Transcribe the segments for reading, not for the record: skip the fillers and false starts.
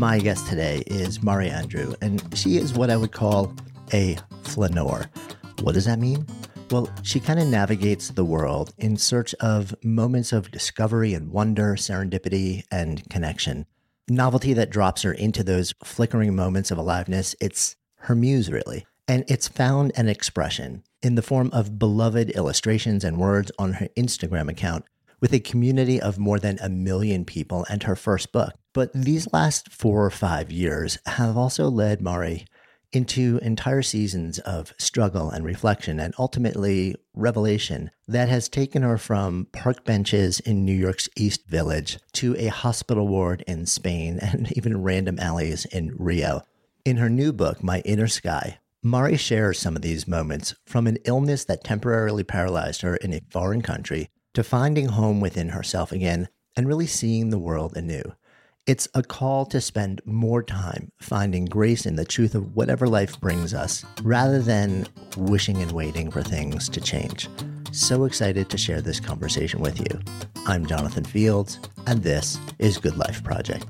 My guest today is Mari Andrew, and she is what I would call a flaneur. What does that mean? Well, she kind of navigates the world in search of moments of discovery and wonder, serendipity, and connection. Novelty that drops her into those flickering moments of aliveness, it's her muse, really. And it's found an expression in the form of beloved illustrations and words on her Instagram account, with a community of more than 1 million people and her first book. But these last 4 or 5 years have also led Mari into entire seasons of struggle and reflection and ultimately revelation that has taken her from park benches in New York's East Village to a hospital ward in Spain and even random alleys in Rio. In her new book, My Inner Sky, Mari shares some of these moments, from an illness that temporarily paralyzed her in a foreign country to finding home within herself again and really seeing the world anew. It's a call to spend more time finding grace in the truth of whatever life brings us, rather than wishing and waiting for things to change. So excited to share this conversation with you. I'm Jonathan Fields, and this is Good Life Project.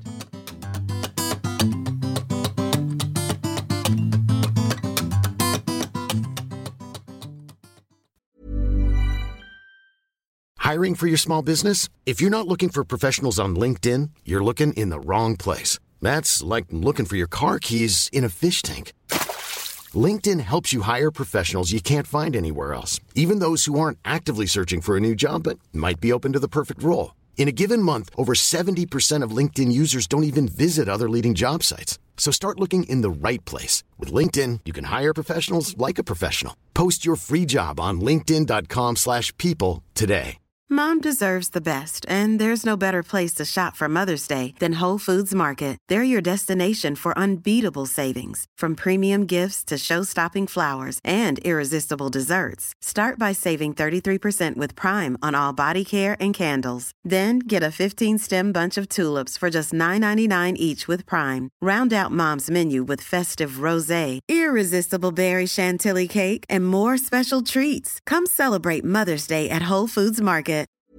Hiring for your small business? If you're not looking for professionals on LinkedIn, you're looking in the wrong place. That's like looking for your car keys in a fish tank. LinkedIn helps you hire professionals you can't find anywhere else, even those who aren't actively searching for a new job but might be open to the perfect role. In a given month, over 70% of LinkedIn users don't even visit other leading job sites. So start looking in the right place. With LinkedIn, you can hire professionals like a professional. Post your free job on linkedin.com/people today. Mom deserves the best, and there's no better place to shop for Mother's Day than Whole Foods Market. They're your destination for unbeatable savings, from premium gifts to show-stopping flowers and irresistible desserts. Start by saving 33% with Prime on all body care and candles. Then get a 15-stem bunch of tulips for just $9.99 each with Prime. Round out Mom's menu with festive rosé, irresistible berry chantilly cake, and more special treats. Come celebrate Mother's Day at Whole Foods Market.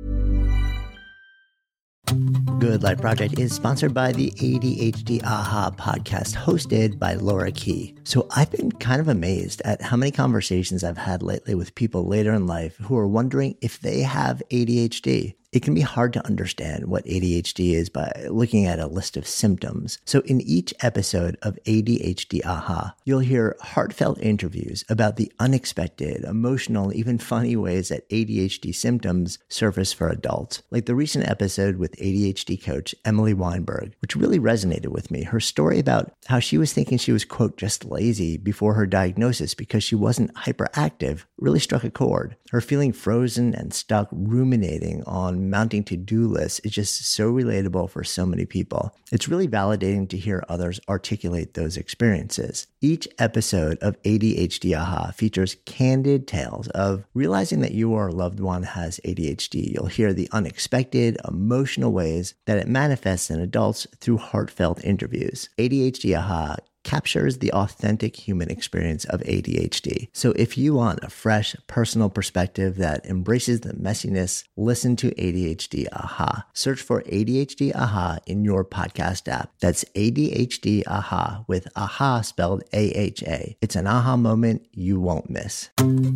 Good Life Project is sponsored by the ADHD AHA podcast, hosted by Laura Key. So I've been kind of amazed at how many conversations I've had lately with people later in life who are wondering if they have ADHD. It can be hard to understand what ADHD is by looking at a list of symptoms. So in each episode of ADHD AHA, you'll hear heartfelt interviews about the unexpected, emotional, even funny ways that ADHD symptoms surface for adults. Like the recent episode with ADHD coach Emily Weinberg, which really resonated with me. Her story about how she was thinking she was, quote, just lazy before her diagnosis because she wasn't hyperactive really struck a chord. Her feeling frozen and stuck ruminating on mounting to-do lists is just so relatable for so many people. It's really validating to hear others articulate those experiences. Each episode of ADHD AHA features candid tales of realizing that you or a loved one has ADHD. You'll hear the unexpected, emotional ways that it manifests in adults through heartfelt interviews. ADHD AHA captures the authentic human experience of ADHD. So if you want a fresh, personal perspective that embraces the messiness, listen to ADHD AHA. Search for ADHD AHA in your podcast app. That's ADHD AHA with AHA spelled AHA. It's an aha moment you won't miss.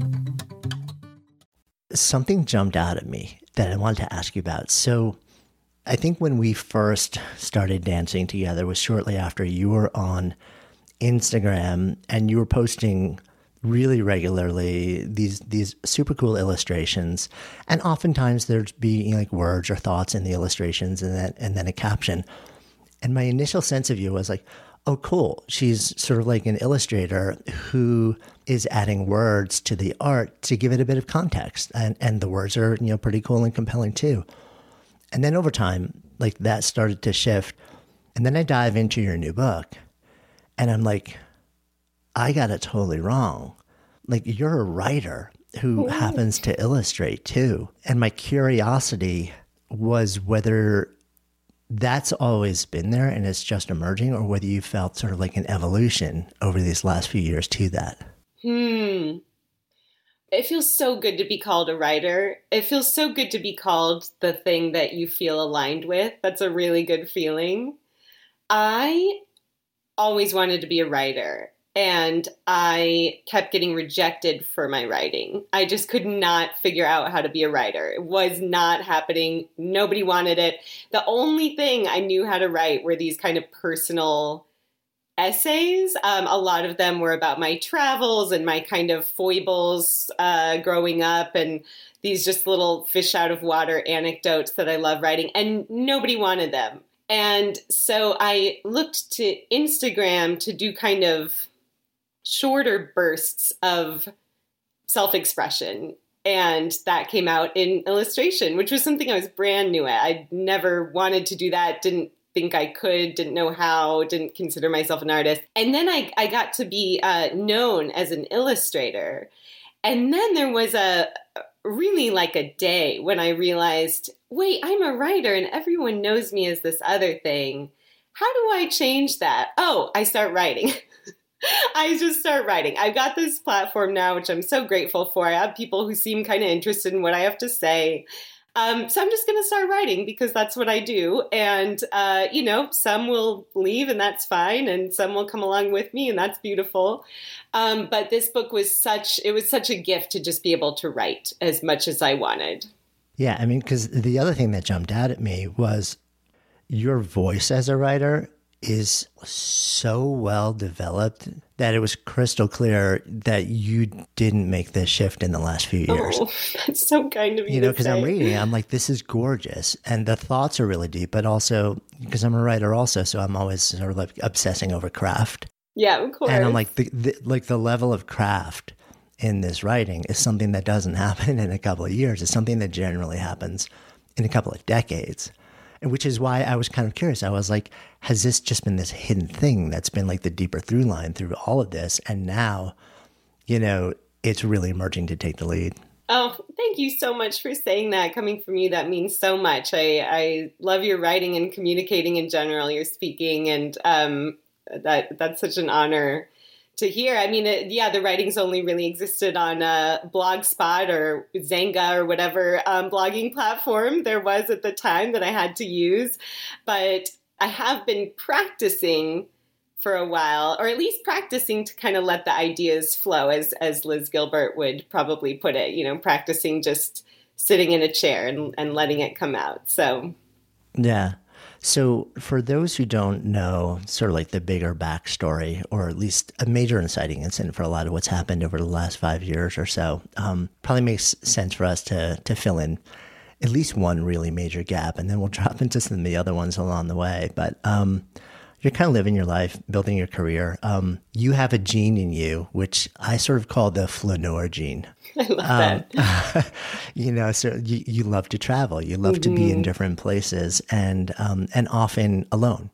Something jumped out at me that I wanted to ask you about. So I think when we first started dancing together was shortly after you were on Instagram and you were posting really regularly these super cool illustrations, and oftentimes there'd be like words or thoughts in the illustrations and then a caption. And my initial sense of you was like, oh, cool. She's sort of like an illustrator who is adding words to the art to give it a bit of context. And the words are, pretty cool and compelling too. And then over time, like that started to shift. And then I dive into your new book and I'm like, I got it totally wrong. Like you're a writer who happens to illustrate too. And my curiosity was whether that's always been there and it's just emerging, or whether you felt sort of like an evolution over these last few years to that. It feels so good to be called a writer. It feels so good to be called the thing that you feel aligned with. That's a really good feeling. I always wanted to be a writer, and I kept getting rejected for my writing. I just could not figure out how to be a writer. It was not happening. Nobody wanted it. The only thing I knew how to write were these kind of personal essays. A lot of them were about my travels and my kind of foibles growing up, and these just little fish out of water anecdotes that I love writing, and nobody wanted them. And so I looked to Instagram to do kind of shorter bursts of self-expression. And that came out in illustration, which was something I was brand new at. I never wanted to do that, didn't think I could, didn't know how, didn't consider myself an artist. And then I got to be known as an illustrator. And then there was really like a day when I realized, wait, I'm a writer and everyone knows me as this other thing. How do I change that? Oh, I start writing. I just start writing. I've got this platform now, which I'm so grateful for. I have people who seem kind of interested in what I have to say. So I'm just going to start writing because that's what I do. And, some will leave and that's fine. And some will come along with me and that's beautiful. But this book was such a gift to just be able to write as much as I wanted. Yeah. I mean, because the other thing that jumped out at me was your voice as a writer is so well developed that it was crystal clear that you didn't make this shift in the last few years. Oh, that's so kind of you. Because I'm reading, I'm like, this is gorgeous. And the thoughts are really deep, but also because I'm a writer also, so I'm always sort of like obsessing over craft. Yeah, of course. And I'm like, the level of craft in this writing is something that doesn't happen in a couple of years. It's something that generally happens in a couple of decades. And which is why I was kind of curious. I was like, has this just been this hidden thing that's been like the deeper through line through all of this? And now, it's really emerging to take the lead. Oh, thank you so much for saying that. Coming from you, that means so much. I love your writing and communicating in general, your speaking, and that's such an honor to hear. I mean, the writings only really existed on Blogspot or Zanga or whatever blogging platform there was at the time that I had to use. But I have been practicing for a while, or at least practicing to kind of let the ideas flow, as Liz Gilbert would probably put it, practicing just sitting in a chair and letting it come out. So, yeah. So for those who don't know sort of like the bigger backstory, or at least a major inciting incident for a lot of what's happened over the last 5 years or so, probably makes sense for us to fill in at least one really major gap, and then we'll drop into some of the other ones along the way. But you're kind of living your life, building your career. You have a gene in you, which I sort of call the flaneur gene. I love that. So you love to travel. You love to be in different places and often alone.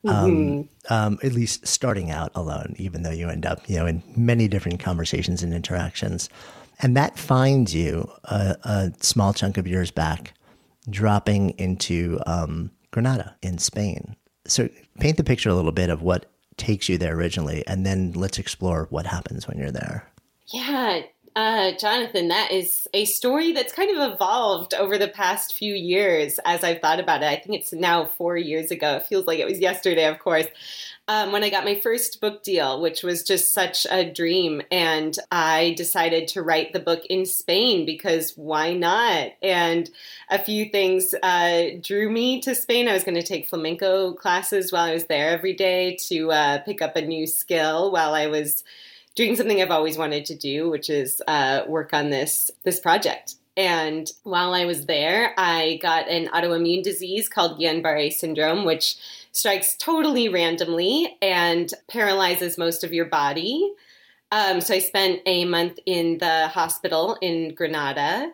At least starting out alone, even though you end up, in many different conversations and interactions. And that finds you a small chunk of years back, dropping into Granada in Spain. So paint the picture a little bit of what takes you there originally, and then let's explore what happens when you're there. Yeah, Jonathan, that is a story that's kind of evolved over the past few years as I've thought about it. I think it's now 4 years ago. It feels like it was yesterday, of course, when I got my first book deal, which was just such a dream. And I decided to write the book in Spain because why not? And a few things drew me to Spain. I was going to take flamenco classes while I was there every day to pick up a new skill while I was doing something I've always wanted to do, which is work on this project. And while I was there, I got an autoimmune disease called Guillain-Barré syndrome, which strikes totally randomly and paralyzes most of your body. So I spent a month in the hospital in Granada.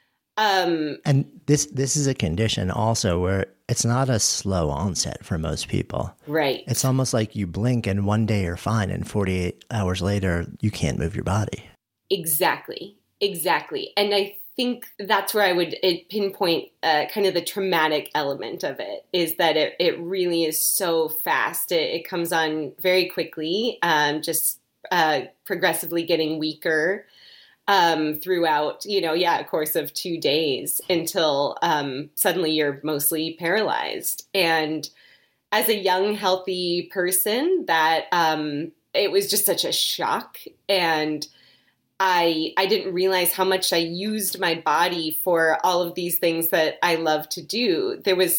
And this is a condition also where it's not a slow onset for most people. Right. It's almost like you blink and one day you're fine and 48 hours later you can't move your body. Exactly. And I think that's where I would pinpoint kind of the traumatic element of it, is that it really is so fast. It comes on very quickly, just progressively getting weaker throughout, a course of 2 days until suddenly you're mostly paralyzed. And as a young, healthy person that it was just such a shock. And I didn't realize how much I used my body for all of these things that I love to do.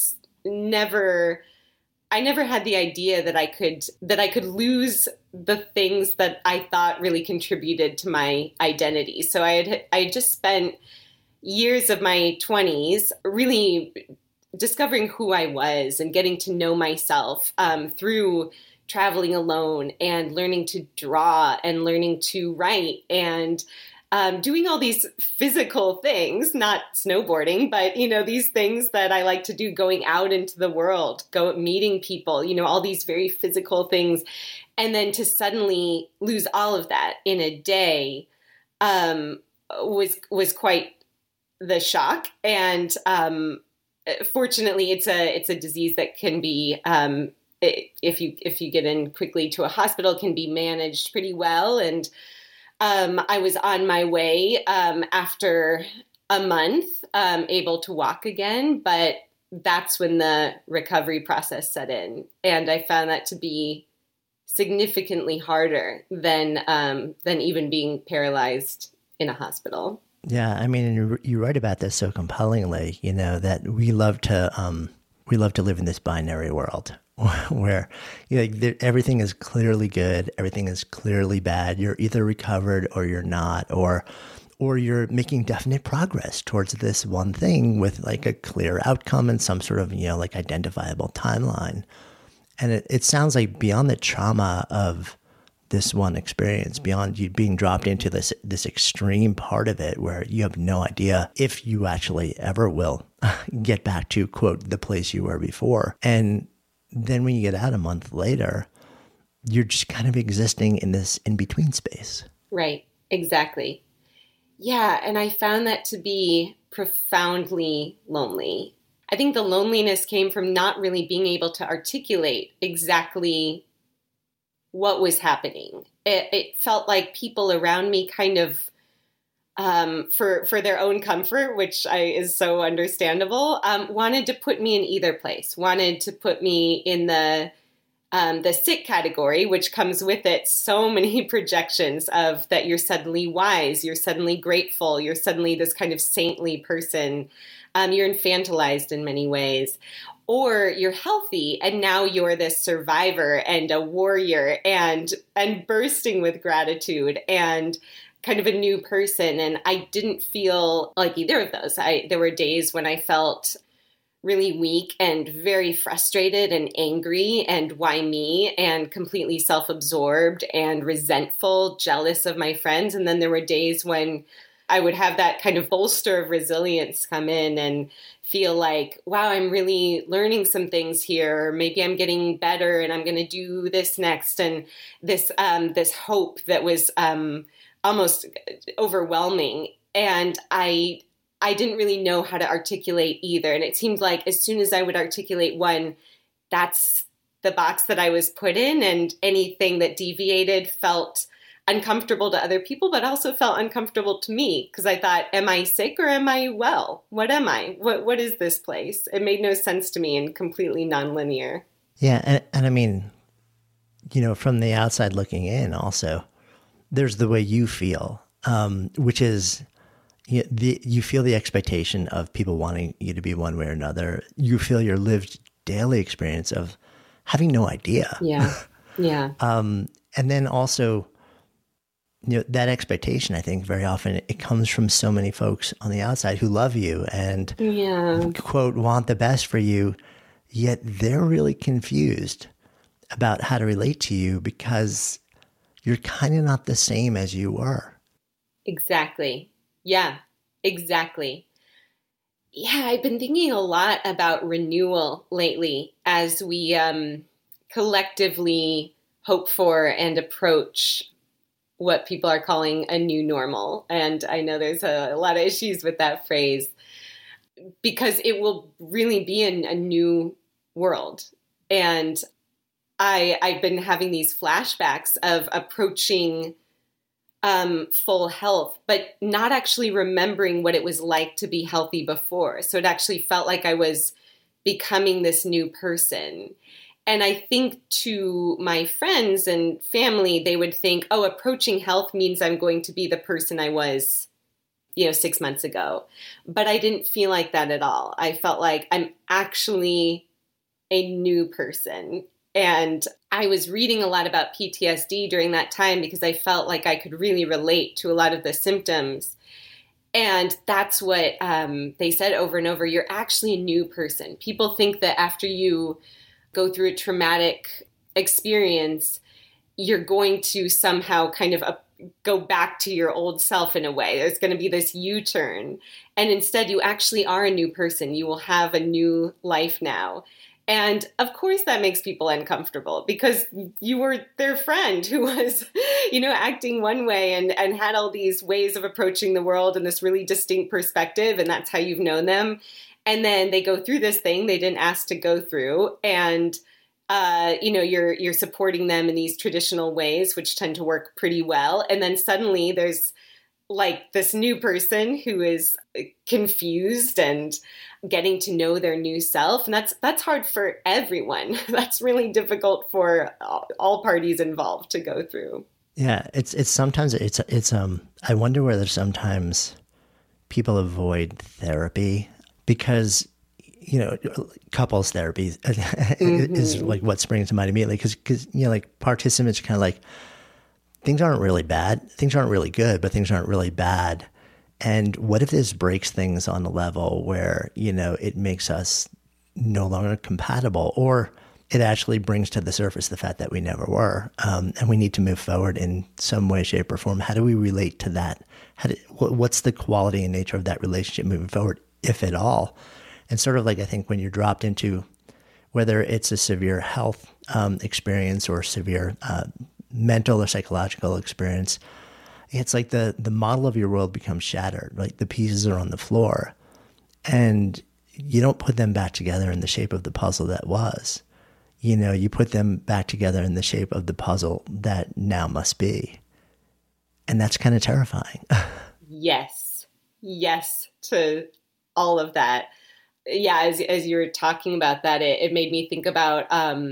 I never had the idea that I could lose the things that I thought really contributed to my identity. So I just spent years of my 20s really discovering who I was and getting to know myself through traveling alone and learning to draw and learning to write and doing all these physical things, not snowboarding, but, these things that I like to do, going out into the world, meeting people, all these very physical things. And then to suddenly lose all of that in a day was quite the shock. And fortunately, it's a disease that can be, if you get in quickly to a hospital, can be managed pretty well. And I was on my way after a month, able to walk again, but that's when the recovery process set in. And I found that to be significantly harder than even being paralyzed in a hospispittal. Yeah, I mean, you write about this so compellingly, that we love to live in this binary world where everything is clearly good, everything is clearly bad. You're either recovered or you're not, or you're making definite progress towards this one thing with like a clear outcome and some sort of like identifiable timeline. And it sounds like beyond the trauma of this one experience, beyond you being dropped into this extreme part of it where you have no idea if you actually ever will get back to, quote, the place you were before. And then when you get out a month later, you're just kind of existing in this in-between space. Right, exactly. Yeah, and I found that to be profoundly lonely. I think the loneliness came from not really being able to articulate exactly what was happening. It felt like people around me kind of, for their own comfort, which is so understandable, wanted to put me in either place, wanted to put me in the sick category, which comes with it so many projections of that you're suddenly wise, you're suddenly grateful, you're suddenly this kind of saintly person, you're infantilized in many ways. Or you're healthy and now you're this survivor and a warrior and bursting with gratitude and kind of a new person. And I didn't feel like either of those. There were days when I felt really weak and very frustrated and angry and why me, and completely self-absorbed and resentful, jealous of my friends. And then there were days when I would have that kind of bolster of resilience come in and feel like, wow, I'm really learning some things here. Or maybe I'm getting better and I'm going to do this next. And this hope that was almost overwhelming. And I didn't really know how to articulate either. And it seemed like as soon as I would articulate one, that's the box that I was put in. And anything that deviated felt uncomfortable to other people, but also felt uncomfortable to me because I thought, am I sick or am I well? What am I? What is this place? It made no sense to me and completely nonlinear. Yeah. And I mean, from the outside looking in also, there's the way you feel, which is you feel the expectation of people wanting you to be one way or another. You feel your lived daily experience of having no idea. Yeah. Yeah. And then also, that expectation, I think very often it comes from so many folks on the outside who love you and, quote, want the best for you, yet they're really confused about how to relate to you because you're kind of not the same as you were. Exactly. Yeah, exactly. Yeah, I've been thinking a lot about renewal lately as we collectively hope for and approach what people are calling a new normal. And I know there's a lot of issues with that phrase because it will really be a new world. And I've been having these flashbacks of approaching full health, but not actually remembering what it was like to be healthy before. So it actually felt like I was becoming this new person. And I think to my friends and family, they would think, oh, approaching health means I'm going to be the person I was, 6 months ago. But I didn't feel like that at all. I felt like I'm actually a new person. And I was reading a lot about PTSD during that time because I felt like I could really relate to a lot of the symptoms. And that's what they said over and over. You're actually a new person. People think that after you go through a traumatic experience, you're going to somehow kind of go back to your old self in a way. There's going to be this U-turn. And instead, you actually are a new person. You will have a new life now. And of course, that makes people uncomfortable because you were their friend who was, acting one way and had all these ways of approaching the world and this really distinct perspective. And that's how you've known them. And then they go through this thing they didn't ask to go through. And, you're supporting them in these traditional ways, which tend to work pretty well. And then suddenly there's like this new person who is confused and getting to know their new self. And that's hard for everyone. That's really difficult for all parties involved to go through. Yeah. It's sometimes I wonder whether sometimes people avoid therapy because, couples therapy is like what springs to mind immediately. Cause like participants are kind of like, things aren't really bad. Things aren't really good, but things aren't really bad. And what if this breaks things on a level where, it makes us no longer compatible, or it actually brings to the surface the fact that we never were, and we need to move forward in some way, shape, or form. How do we relate to that? What's the quality and nature of that relationship moving forward, if at all? And sort of like, I think when you're dropped into, whether it's a severe health experience or severe mental or psychological experience, it's like the model of your world becomes shattered. Like the pieces are on the floor and you don't put them back together in the shape of the puzzle that was. You put them back together in the shape of the puzzle that now must be. And that's kind of terrifying. Yes to all of that. Yeah, as you were talking about that, it made me think about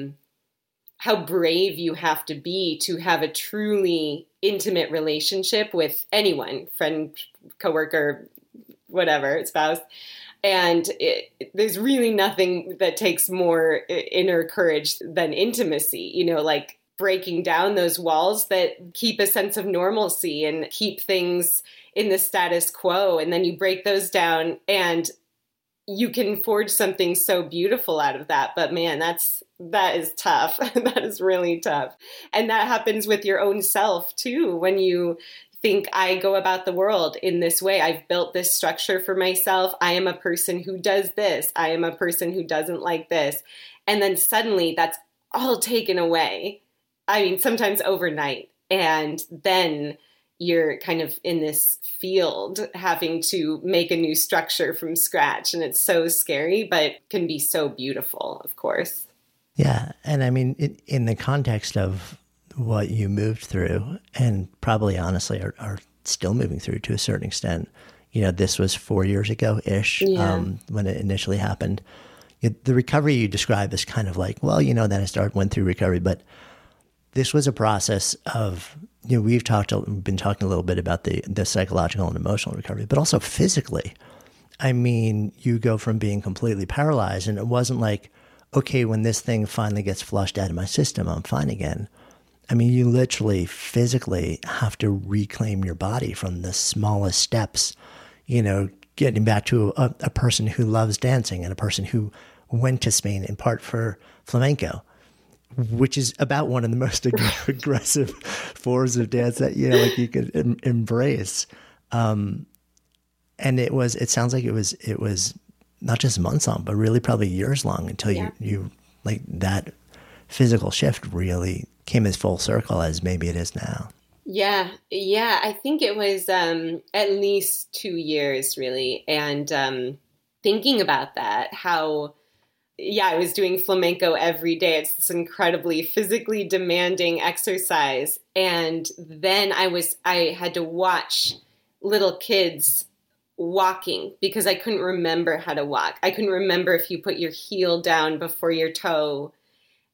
how brave you have to be to have a truly intimate relationship with anyone, friend, coworker, whatever, spouse. And there's really nothing that takes more inner courage than intimacy, like breaking down those walls that keep a sense of normalcy and keep things in the status quo. And then you break those down and you can forge something so beautiful out of that. But man, that is tough. That is really tough. And that happens with your own self too. When you think, I go about the world in this way, I've built this structure for myself. I am a person who does this. I am a person who doesn't like this. And then suddenly that's all taken away. I mean, sometimes overnight. And then you're kind of in this field having to make a new structure from scratch. And it's so scary, but can be so beautiful, of course. Yeah. And I mean, in the context of what you moved through and probably honestly are still moving through to a certain extent, this was 4 years ago-ish, when it initially happened. The recovery you describe is kind of like, well, then I went through recovery, but this was a process of, we've been talking a little bit about the psychological and emotional recovery, but also physically. I mean, you go from being completely paralyzed, and it wasn't like, okay, when this thing finally gets flushed out of my system, I'm fine again. I mean, you literally physically have to reclaim your body from the smallest steps, getting back to a person who loves dancing and a person who went to Spain in part for flamenco, which is about one of the most aggressive forms of dance that, like you could embrace. And it sounds like it was not just months long, but really probably years long until you like that physical shift really came as full circle as maybe it is now. Yeah. I think it was at least 2 years really. And thinking about that, how, I was doing flamenco every day. It's this incredibly physically demanding exercise. And then I had to watch little kids walking because I couldn't remember how to walk. I couldn't remember if you put your heel down before your toe.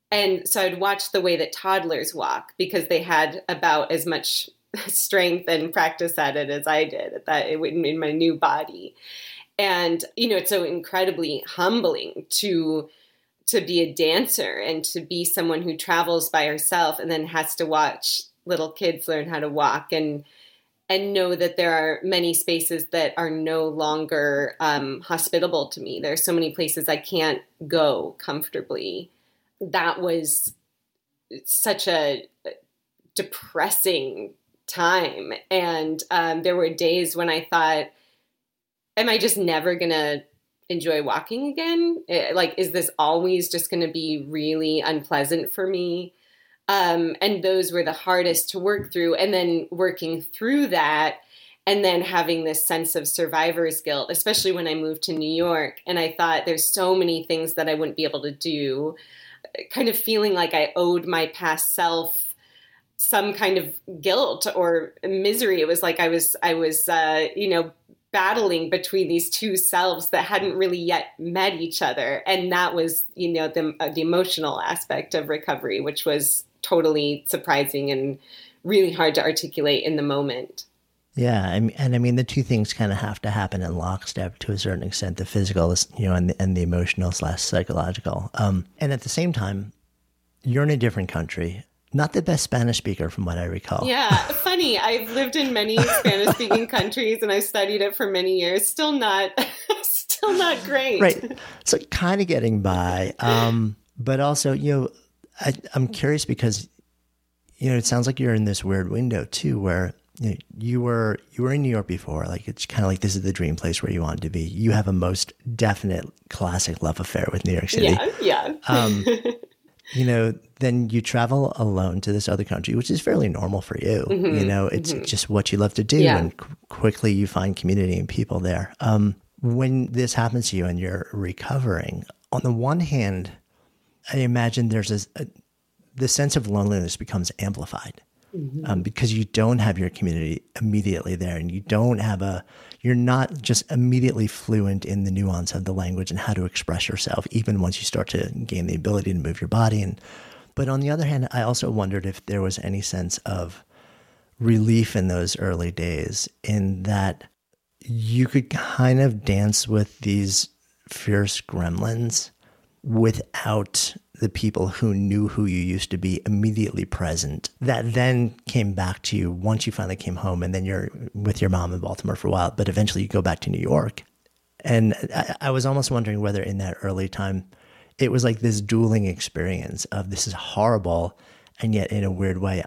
And so I'd watch the way that toddlers walk because they had about as much strength and practice at it as I did in my new body. And, it's so incredibly humbling to be a dancer and to be someone who travels by herself and then has to watch little kids learn how to walk and know that there are many spaces that are no longer hospitable to me. There are so many places I can't go comfortably. That was such a depressing time. And there were days when I thought, am I just never going to enjoy walking again? Is this always just going to be really unpleasant for me? And those were the hardest to work through. And then working through that and then having this sense of survivor's guilt, especially when I moved to New York. And I thought there's so many things that I wouldn't be able to do, kind of feeling like I owed my past self some kind of guilt or misery. It was like I was battling between these two selves that hadn't really yet met each other. And that was, the emotional aspect of recovery, which was totally surprising and really hard to articulate in the moment. Yeah. And the two things kind of have to happen in lockstep to a certain extent, the physical, and the emotional / psychological. And at the same time, you're in a different country. Not the best Spanish speaker from what I recall. Yeah, funny. I've lived in many Spanish-speaking countries and I studied it for many years. Still not great. Right. So kind of getting by. But also, I'm curious because, it sounds like you're in this weird window too, where you were in New York before. Like, it's kind of like this is the dream place where you want to be. You have a most definite classic love affair with New York City. Yeah. Then you travel alone to this other country, which is fairly normal for you. It's just what you love to do. Yeah. And quickly you find community and people there. When this happens to you and you're recovering, on the one hand, I imagine there's the sense of loneliness becomes amplified because you don't have your community immediately there, and you're not just immediately fluent in the nuance of the language and how to express yourself, even once you start to gain the ability to move your body. But on the other hand, I also wondered if there was any sense of relief in those early days, in that you could kind of dance with these fierce gremlins without the people who knew who you used to be immediately present, that then came back to you once you finally came home, and then you're with your mom in Baltimore for a while, but eventually you go back to New York. And I was almost wondering whether in that early time, it was like this dueling experience of this is horrible, and yet in a weird way,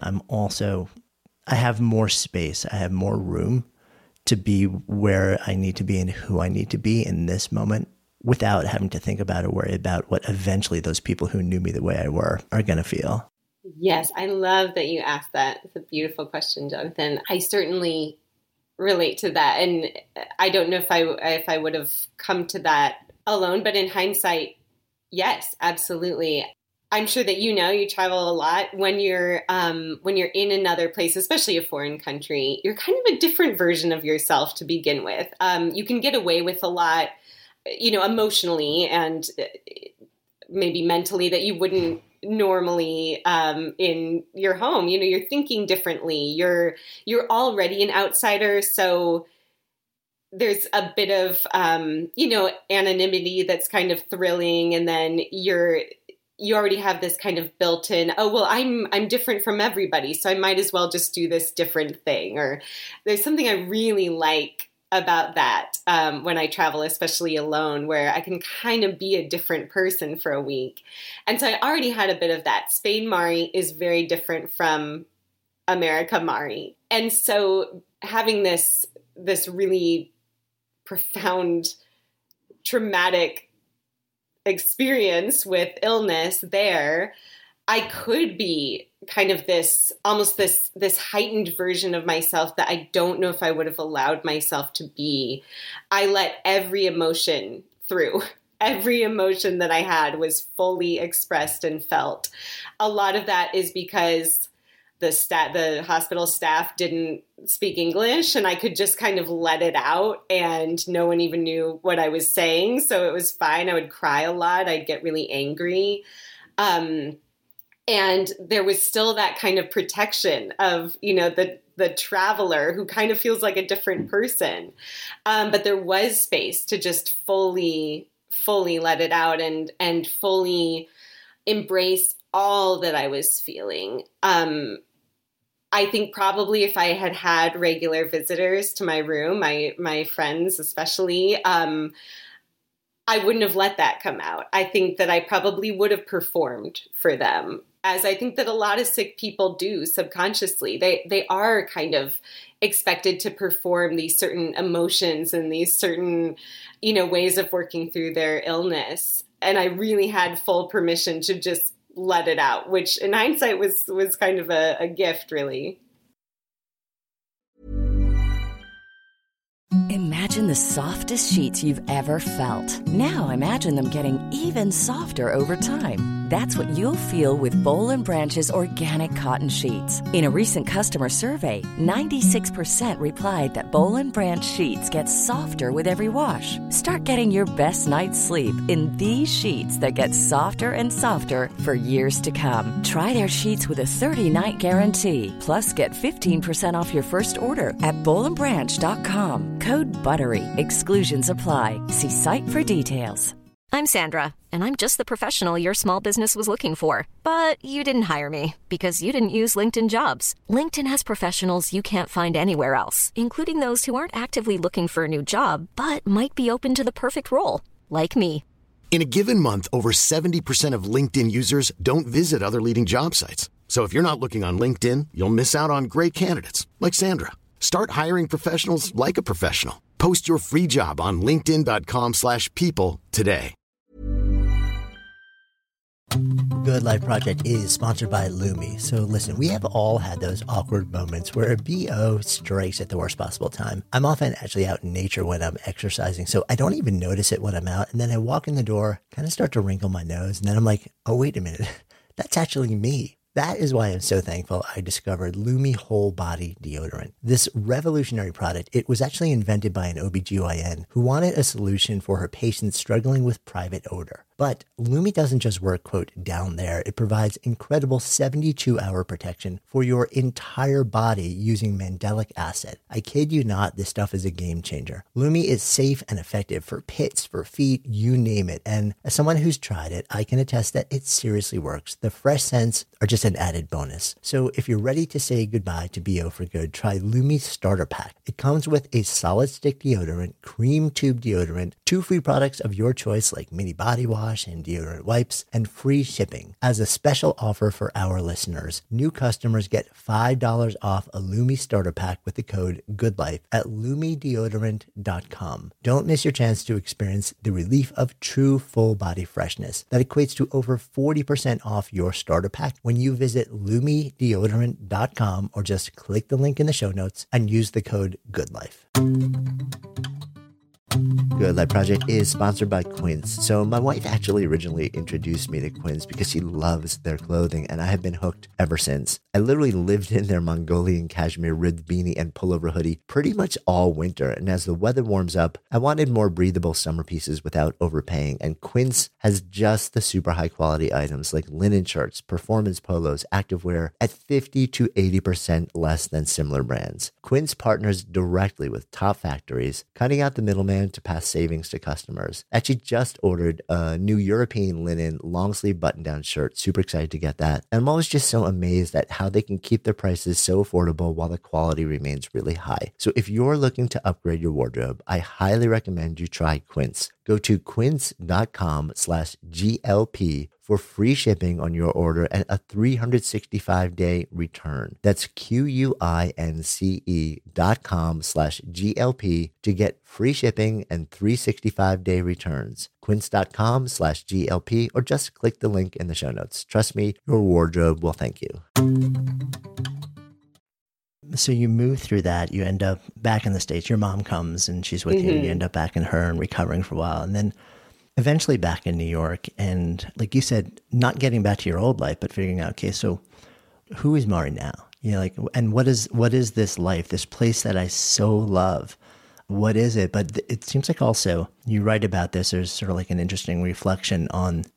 I have more space, I have more room to be where I need to be and who I need to be in this moment, without having to think about or worry about what eventually those people who knew me the way I were are going to feel. Yes, I love that you asked that. It's a beautiful question, Jonathan. I certainly relate to that. And I don't know if I would have come to that alone, but in hindsight, yes, absolutely. I'm sure that you travel a lot. When you're in another place, especially a foreign country, you're kind of a different version of yourself to begin with. You can get away with a lot, emotionally and maybe mentally, that you wouldn't normally in your home. You're thinking differently. You're already an outsider, so there's a bit of anonymity that's kind of thrilling, and then you already have this kind of built-in, I'm different from everybody, so I might as well just do this different thing. Or there's something I really like about that when I travel, especially alone, where I can kind of be a different person for a week. And so I already had a bit of that. Spain Mari is very different from America Mari. And so having this really profound, traumatic experience with illness there, I could be kind of this heightened version of myself that I don't know if I would have allowed myself to be. I let every emotion through. Every emotion that I had was fully expressed and felt. A lot of that is because the hospital staff didn't speak English, and I could just kind of let it out, and no one even knew what I was saying. So it was fine. I would cry a lot. I'd get really angry. And there was still that kind of protection of, the traveler who kind of feels like a different person. But there was space to just fully let it out and fully embrace all that I was feeling. I think probably if I had had regular visitors to my room, my friends especially, I wouldn't have let that come out. I think that I probably would have performed for them, as I think that a lot of sick people do subconsciously. They are kind of expected to perform these certain emotions and these certain, ways of working through their illness. And I really had full permission to just let it out, which in hindsight was kind of a gift, really. Imagine the softest sheets you've ever felt. Now imagine them getting even softer over time. That's what you'll feel with Boll & Branch's organic cotton sheets. In a recent customer survey, 96% replied that Boll & Branch sheets get softer with every wash. Start getting your best night's sleep in these sheets that get softer and softer for years to come. Try their sheets with a 30-night guarantee. Plus, get 15% off your first order at bollandbranch.com. Code BUTTERY. Exclusions apply. See site for details. I'm Sandra, and I'm just the professional your small business was looking for. But you didn't hire me because you didn't use LinkedIn Jobs. LinkedIn has professionals you can't find anywhere else, including those who aren't actively looking for a new job, but might be open to the perfect role, like me. In a given month, over 70% of LinkedIn users don't visit other leading job sites. So if you're not looking on LinkedIn, you'll miss out on great candidates like Sandra. Start hiring professionals like a professional. Post your free job on linkedin.com/people today. Good Life Project is sponsored by Lumi. So listen, we have all had those awkward moments where a BO strikes at the worst possible time. I'm often actually out in nature when I'm exercising, so I don't even notice it when I'm out. And then I walk in the door, kind of start to wrinkle my nose, and then I'm like, oh, wait a minute, that's actually me. That is why I'm so thankful I discovered Lumi Whole Body Deodorant. This revolutionary product, it was actually invented by an OBGYN who wanted a solution for her patients struggling with private odor. But Lumi doesn't just work, quote, down there. It provides incredible 72-hour protection for your entire body using mandelic acid. I kid you not, this stuff is a game changer. Lumi is safe and effective for pits, for feet, you name it. And as someone who's tried it, I can attest that it seriously works. The fresh scents are just an added bonus. So if you're ready to say goodbye to BO for good, try Lumi's Starter Pack. It comes with a solid stick deodorant, cream tube deodorant, 2 free products of your choice like mini body wash and deodorant wipes, and free shipping. As a special offer for our listeners, new customers get $5 off a Lumi Starter Pack with the code GOODLIFE at lumideodorant.com. Don't miss your chance to experience the relief of true full body freshness that equates to over 40% off your starter pack when you visit lumideodorant.com or just click the link in the show notes and use the code GOODLIFE. Good Life Project is sponsored by Quince. So my wife actually originally introduced me to Quince because she loves their clothing, and I have been hooked ever since. I literally lived in their Mongolian cashmere ribbed beanie and pullover hoodie pretty much all winter, and as the weather warms up, I wanted more breathable summer pieces without overpaying, and Quince has just the super high quality items like linen shirts, performance polos, activewear at 50 to 80% less than similar brands. Quince partners directly with top factories, cutting out the middleman to pass savings to customers. Actually just ordered a new European linen long sleeve button down shirt. Super excited to get that. And I'm always just so amazed at how they can keep their prices so affordable while the quality remains really high. So if you're looking to upgrade your wardrobe, I highly recommend you try Quince. Go to quince.com/GLP for free shipping on your order and a 365-day return. That's QUINCE.com/GLP to get free shipping and 365-day returns. Quince.com/GLP or just click the link in the show notes. Trust me, your wardrobe will thank you. So you move through that, you end up back in the States. Your mom comes and she's with you. You end up back in her and recovering for a while. And then eventually back in New York. And like you said, not getting back to your old life, but figuring out, okay, so who is Mari now? You know, like, and what is this life, this place that I so love? What is it? But it seems like also you write about this, there's sort of like an interesting reflection on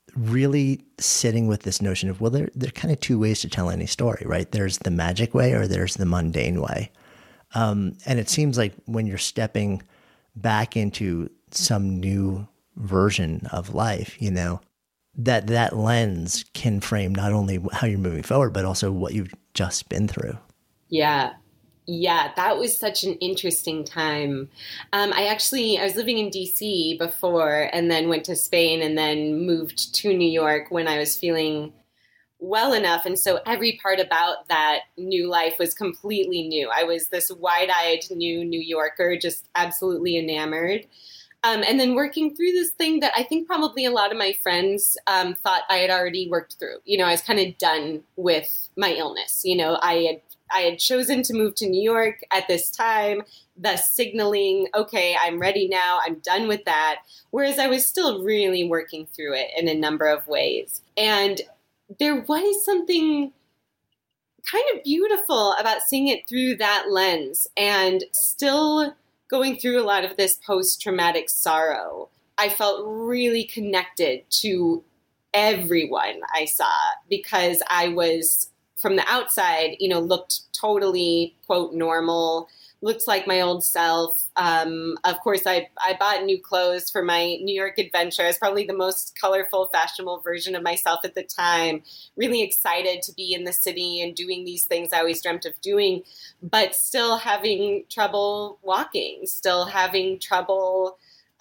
really sitting with this notion of, well, there are kind of two ways to tell any story, right? There's the magic way or there's the mundane way. And it seems like when you're stepping back into some new version of life, you know, that lens can frame not only how you're moving forward, but also what you've just been through. Yeah. Yeah, that was such an interesting time. I was living in DC before and then went to Spain and then moved to New York when I was feeling well enough. And so every part about that new life was completely new. I was this wide-eyed new New Yorker, just absolutely enamored. And then working through this thing that I think probably a lot of my friends thought I had already worked through. You know, I was kind of done with my illness. You know, I had chosen to move to New York at this time, thus signaling, okay, I'm ready now. I'm done with that. Whereas I was still really working through it in a number of ways. And there was something kind of beautiful about seeing it through that lens and still going through a lot of this post-traumatic sorrow. I felt really connected to everyone I saw because I was, from the outside, you know, looked totally, quote, normal, looked like my old self. Of course, I bought new clothes for my New York adventure. I was probably the most colorful, fashionable version of myself at the time, really excited to be in the city and doing these things I always dreamt of doing, but still having trouble walking, still having trouble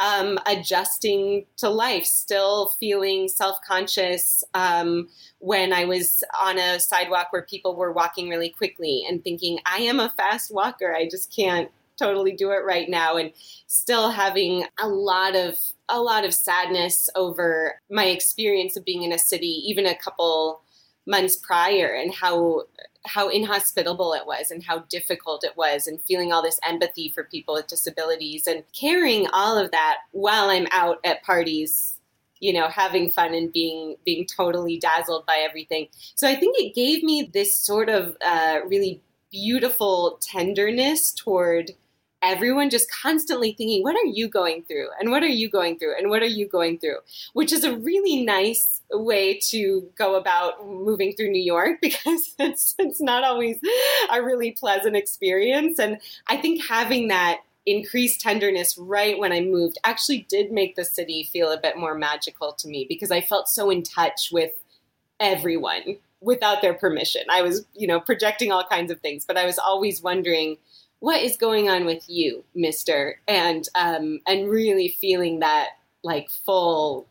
adjusting to life, still feeling self-conscious when I was on a sidewalk where people were walking really quickly and thinking, I am a fast walker. I just can't totally do it right now. And still having a lot of sadness over my experience of being in a city, even a couple months prior, and how inhospitable it was and how difficult it was, and feeling all this empathy for people with disabilities and carrying all of that while I'm out at parties, you know, having fun and being totally dazzled by everything. So I think it gave me this sort of really beautiful tenderness toward everyone, just constantly thinking, what are you going through? And what are you going through? And what are you going through? Which is a really nice way to go about moving through New York, because it's not always a really pleasant experience. And I think having that increased tenderness right when I moved actually did make the city feel a bit more magical to me, because I felt so in touch with everyone without their permission. I was, you know, projecting all kinds of things, but I was always wondering, what is going on with you, mister? And really feeling that like full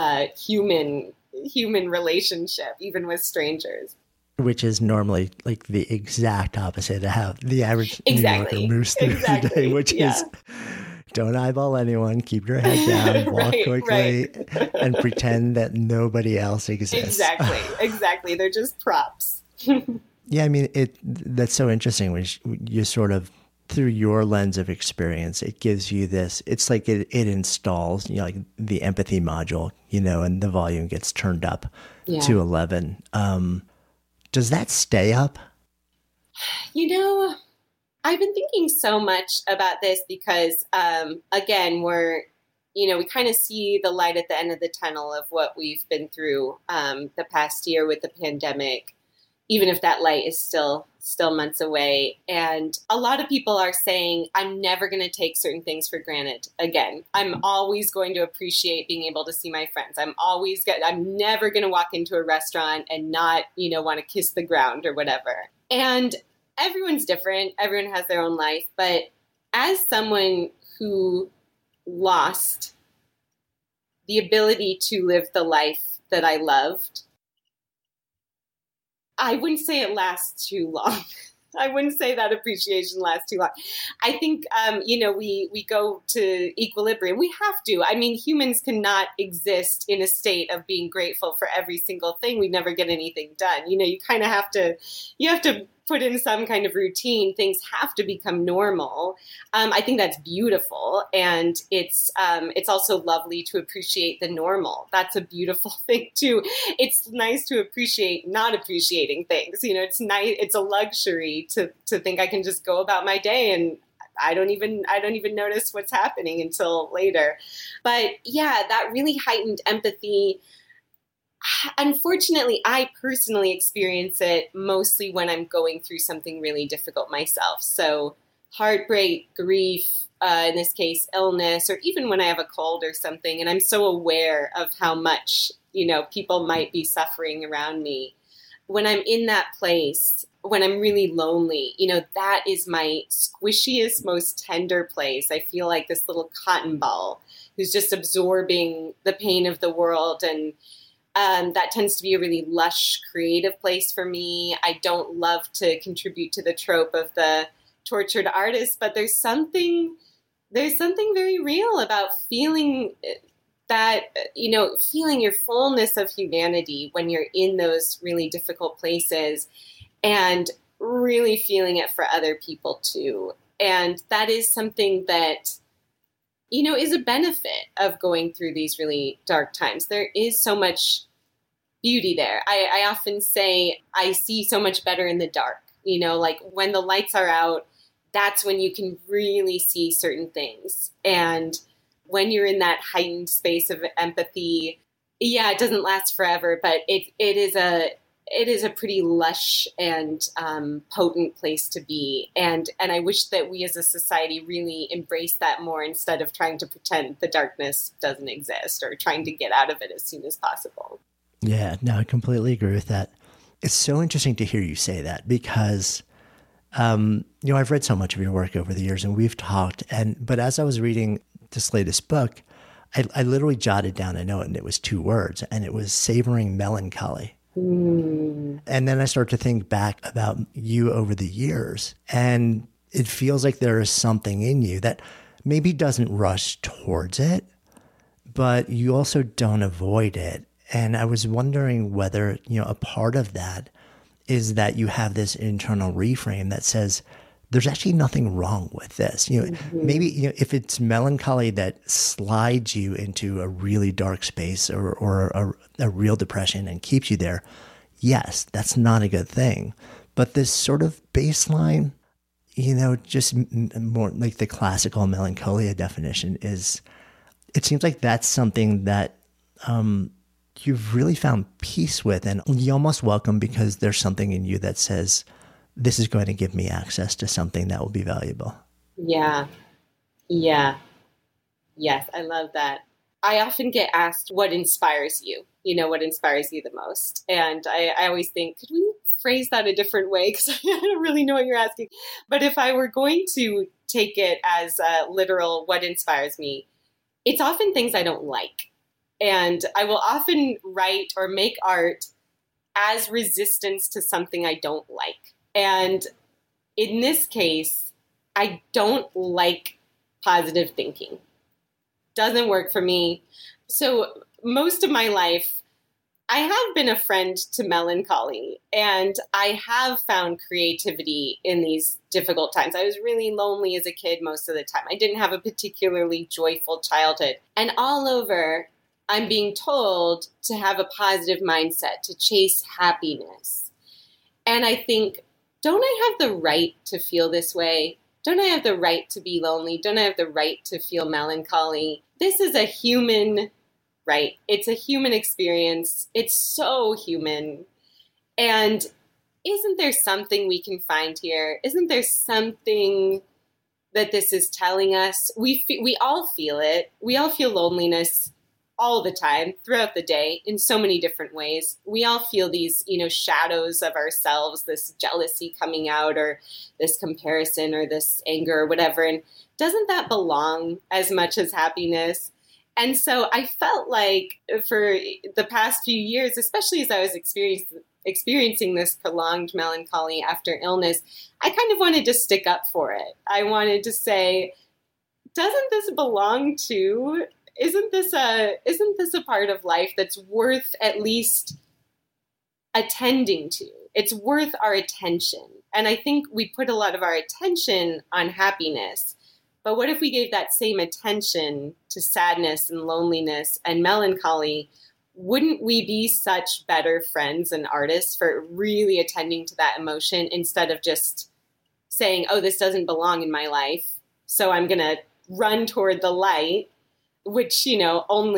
human relationship, even with strangers. Which is normally like the exact opposite of how the average New Yorker moves through the day, which is don't eyeball anyone, keep your head down, walk quickly, and pretend that nobody else exists. Exactly. They're just props. Yeah, I mean, that's so interesting when you sort of, through your lens of experience, it gives you this, it's like it installs, you know, like the empathy module, you know, and the volume gets turned up to 11. Does that stay up? You know, I've been thinking so much about this because, again, we kind of see the light at the end of the tunnel of what we've been through the past year with the pandemic, even if that light is still months away. And a lot of people are saying, I'm never going to take certain things for granted again. I'm always going to appreciate being able to see my friends. I'm never going to walk into a restaurant and not, you know, want to kiss the ground or whatever. And everyone's different. Everyone has their own life. But as someone who lost the ability to live the life that I loved, I wouldn't say it lasts too long. I wouldn't say that appreciation lasts too long. I think, we go to equilibrium. We have to. I mean, humans cannot exist in a state of being grateful for every single thing. We never get anything done. You know, you kind of have to put in some kind of routine. Things have to become normal. I think that's beautiful. And it's also lovely to appreciate the normal. That's a beautiful thing too. It's nice to appreciate not appreciating things. You know, it's nice. It's a luxury to think I can just go about my day and I don't even notice what's happening until later. But yeah, that really heightened empathy unfortunately, I personally experience it mostly when I'm going through something really difficult myself. So heartbreak, grief, in this case, illness, or even when I have a cold or something, and I'm so aware of how much, people might be suffering around me. When I'm in that place, when I'm really lonely, that is my squishiest, most tender place. I feel like this little cotton ball who's just absorbing the pain of the world. And that tends to be a really lush, creative place for me. I don't love to contribute to the trope of the tortured artist, but there's something very real about feeling that, feeling your fullness of humanity when you're in those really difficult places, and really feeling it for other people too. And that is something that, is a benefit of going through these really dark times. There is so much beauty there. I often say I see so much better in the dark, like when the lights are out, that's when you can really see certain things. And when you're in that heightened space of empathy, it doesn't last forever, but it is a pretty lush and potent place to be. And I wish that we as a society really embrace that more, instead of trying to pretend the darkness doesn't exist or trying to get out of it as soon as possible. Yeah, no, I completely agree with that. It's so interesting to hear you say that, because I've read so much of your work over the years, and we've talked, but as I was reading this latest book, I literally jotted down a note, and it was 2 words, and it was savoring melancholy. And then I start to think back about you over the years, and it feels like there is something in you that maybe doesn't rush towards it, but you also don't avoid it. And I was wondering whether, a part of that is that you have this internal reframe that says, there's actually nothing wrong with this. Maybe, if it's melancholy that slides you into a really dark space or a real depression and keeps you there, yes, that's not a good thing. But this sort of baseline, just more like the classical melancholia definition is, it seems like that's something that you've really found peace with, and you almost welcome, because there's something in you that says, this is going to give me access to something that will be valuable. Yeah. Yes, I love that. I often get asked what inspires you, what inspires you the most. And I always think, could we phrase that a different way? Because I don't really know what you're asking. But if I were going to take it as literal, what inspires me, it's often things I don't like. And I will often write or make art as resistance to something I don't like. And in this case, I don't like positive thinking. Doesn't work for me. So most of my life, I have been a friend to melancholy, and I have found creativity in these difficult times. I was really lonely as a kid most of the time. I didn't have a particularly joyful childhood. And all over, I'm being told to have a positive mindset, to chase happiness. And I think, don't I have the right to feel this way? Don't I have the right to be lonely? Don't I have the right to feel melancholy? This is a human right. It's a human experience. It's so human. And isn't there something we can find here? Isn't there something that this is telling us? We all feel it. We all feel loneliness all the time, throughout the day, in so many different ways. We all feel these, shadows of ourselves, this jealousy coming out, or this comparison, or this anger, or whatever. And doesn't that belong as much as happiness? And so I felt like for the past few years, especially as I was experiencing this prolonged melancholy after illness, I kind of wanted to stick up for it. I wanted to say, doesn't this belong too? Isn't this a part of life that's worth at least attending to? It's worth our attention. And I think we put a lot of our attention on happiness. But what if we gave that same attention to sadness and loneliness and melancholy? Wouldn't we be such better friends and artists for really attending to that emotion, instead of just saying, oh, this doesn't belong in my life, so I'm going to run toward the light, which, only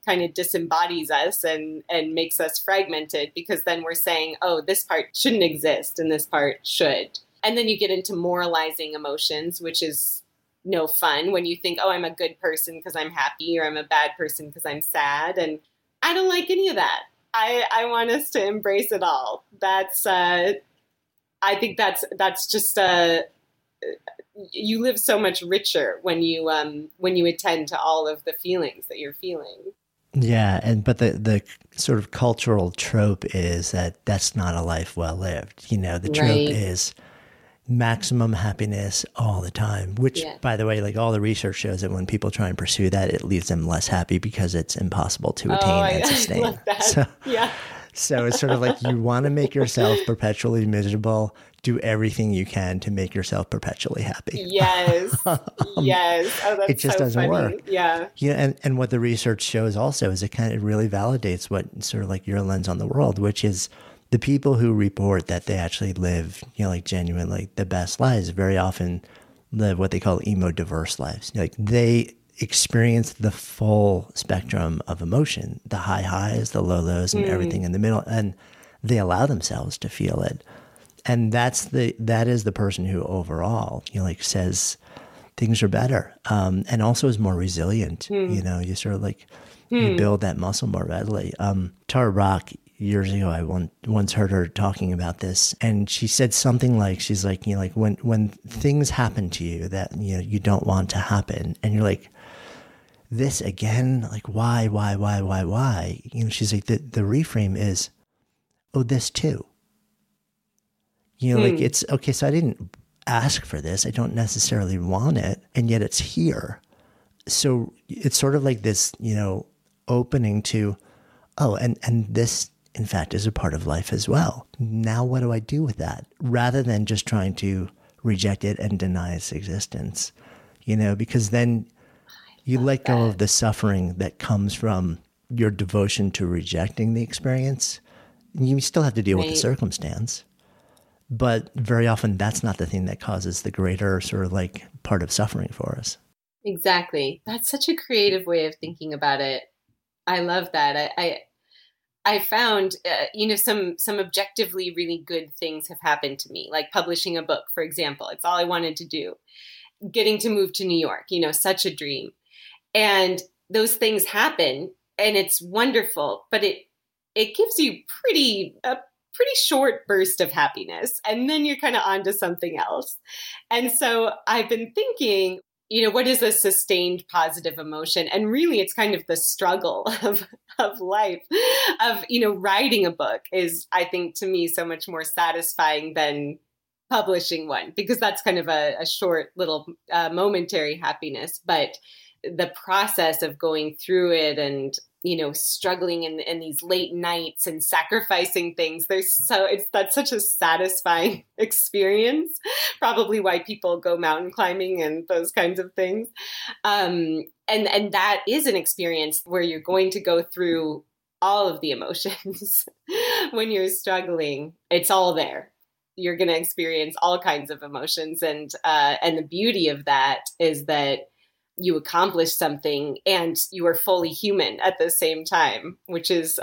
kind of disembodies us and makes us fragmented, because then we're saying, oh, this part shouldn't exist and this part should. And then you get into moralizing emotions, which is no fun when you think, oh, I'm a good person because I'm happy, or I'm a bad person because I'm sad. And I don't like any of that. I want us to embrace it all. That's, I think that's just, you live so much richer when you attend to all of the feelings that you're feeling. Yeah, but the sort of cultural trope is that that's not a life well lived. The trope is maximum happiness all the time, which, by the way, like all the research shows that when people try and pursue that, it leaves them less happy because it's impossible to attain and sustain. I love that. So it's sort of like you want to make yourself perpetually miserable, do everything you can to make yourself perpetually happy. Yes. Yes. Oh, that's it just so doesn't funny. work. Yeah. And what the research shows also is it really validates what sort of like your lens on the world, which is the people who report that they actually live, like genuinely the best lives very often live what they call emo-diverse lives. Like they experience the full spectrum of emotion, the high highs, the low lows, and everything in the middle, and they allow themselves to feel it. And that is the person who overall, says things are better, and also is more resilient. You sort of like you build that muscle more readily. Tara Brach, years ago, I once heard her talking about this, and she said something like, she's like, when things happen to you that you don't want to happen, and you're like, this again, like why? She's like, the reframe is, oh, this too. Like it's okay. So I didn't ask for this. I don't necessarily want it, and yet it's here. So it's sort of like this, opening to, oh, and this, in fact, is a part of life as well. Now, what do I do with that? Rather than just trying to reject it and deny its existence, because then you let go of the suffering that comes from your devotion to rejecting the experience. You still have to deal with the circumstance. But very often that's not the thing that causes the greater sort of like part of suffering for us. Exactly. That's such a creative way of thinking about it. I love that. I found, some objectively really good things have happened to me, like publishing a book, for example. It's all I wanted to do. Getting to move to New York, such a dream. And those things happen and it's wonderful, but it gives you a pretty short burst of happiness. And then you're kind of on to something else. And so I've been thinking, what is a sustained positive emotion? And really, it's kind of the struggle of life, of, writing a book is, I think, to me, so much more satisfying than publishing one, because that's kind of a short little momentary happiness. But the process of going through it and, struggling in these late nights and sacrificing things, that's such a satisfying experience, probably why people go mountain climbing and those kinds of things. And that is an experience where you're going to go through all of the emotions. When you're struggling, it's all there. You're going to experience all kinds of emotions. And the beauty of that is that you accomplish something and you are fully human at the same time, which is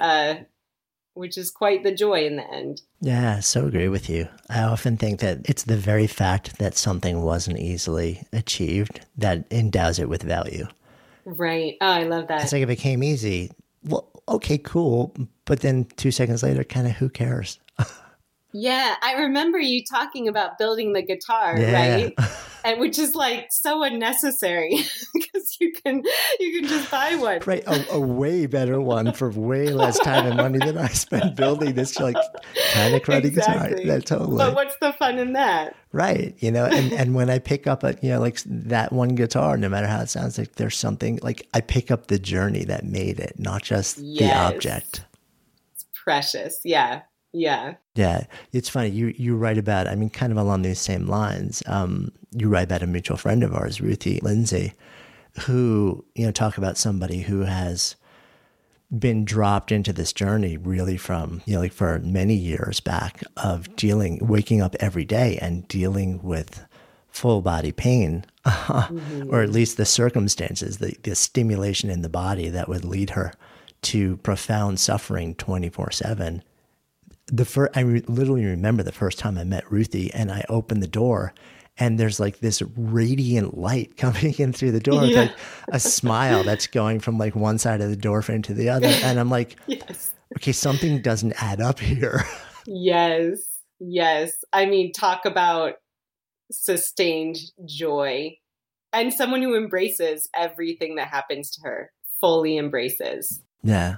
quite the joy in the end. Yeah, I so agree with you. I often think that it's the very fact that something wasn't easily achieved that endows it with value. Right. Oh, I love that. It's like if it came easy, well, okay, cool. But then 2 seconds later, kind of who cares? Yeah, I remember you talking about building the guitar, right? And which is like so unnecessary because you can just buy one. Right, a way better one for way less time and money than I spent building this like kind of cruddy guitar. That totally. But what's the fun in that? Right, and when I pick up like that one guitar, no matter how it sounds, like there's something like I pick up the journey that made it, not just the object. It's precious, yeah. Yeah. Yeah. It's funny. You write about, kind of along these same lines. You write about a mutual friend of ours, Ruthie Lindsay, who, talk about somebody who has been dropped into this journey really from, like for many years back of waking up every day and dealing with full body pain, or at least the circumstances, the stimulation in the body that would lead her to profound suffering 24/7. Literally remember the first time I met Ruthie, and I opened the door, and there's like this radiant light coming in through the door, like a smile that's going from like one side of the door frame to the other. And I'm like, yes. Okay, something doesn't add up here. Yes. Yes. I mean, talk about sustained joy, and someone who embraces everything that happens to her, fully embraces. Yeah.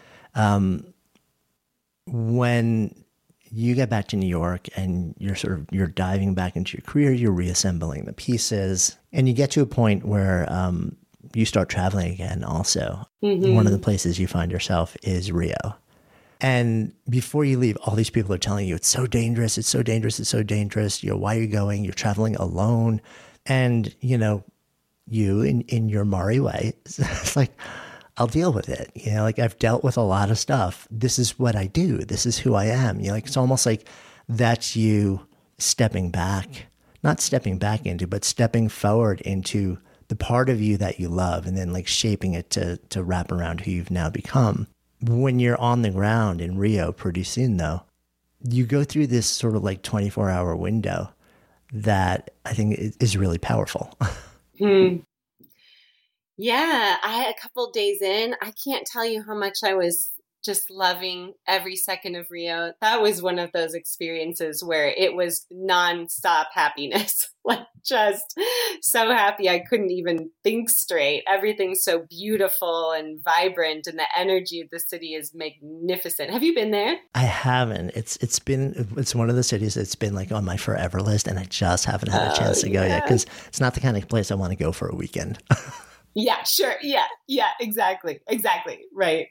When you get back to New York and you're diving back into your career, you're reassembling the pieces, and you get to a point where you start traveling again also. One of the places you find yourself is Rio. And before you leave, all these people are telling you, it's so dangerous, it's so dangerous, it's so dangerous. Why are you going? You're traveling alone. And, you in your Mari way, it's like, I'll deal with it. Like I've dealt with a lot of stuff. This is what I do. This is who I am. Like it's almost like that's you stepping back, not stepping back into, but stepping forward into the part of you that you love, and then like shaping it to wrap around who you've now become. When you're on the ground in Rio pretty soon, though, you go through this sort of like 24-hour window that I think is really powerful. Yeah, a couple days in, I can't tell you how much I was just loving every second of Rio. That was one of those experiences where it was nonstop happiness, like just so happy I couldn't even think straight. Everything's so beautiful and vibrant, and the energy of the city is magnificent. Have you been there? I haven't. It's one of the cities that's been like on my forever list, and I just haven't had a chance to go yet, because it's not the kind of place I want to go for a weekend. Yeah, sure. Yeah, exactly. Right.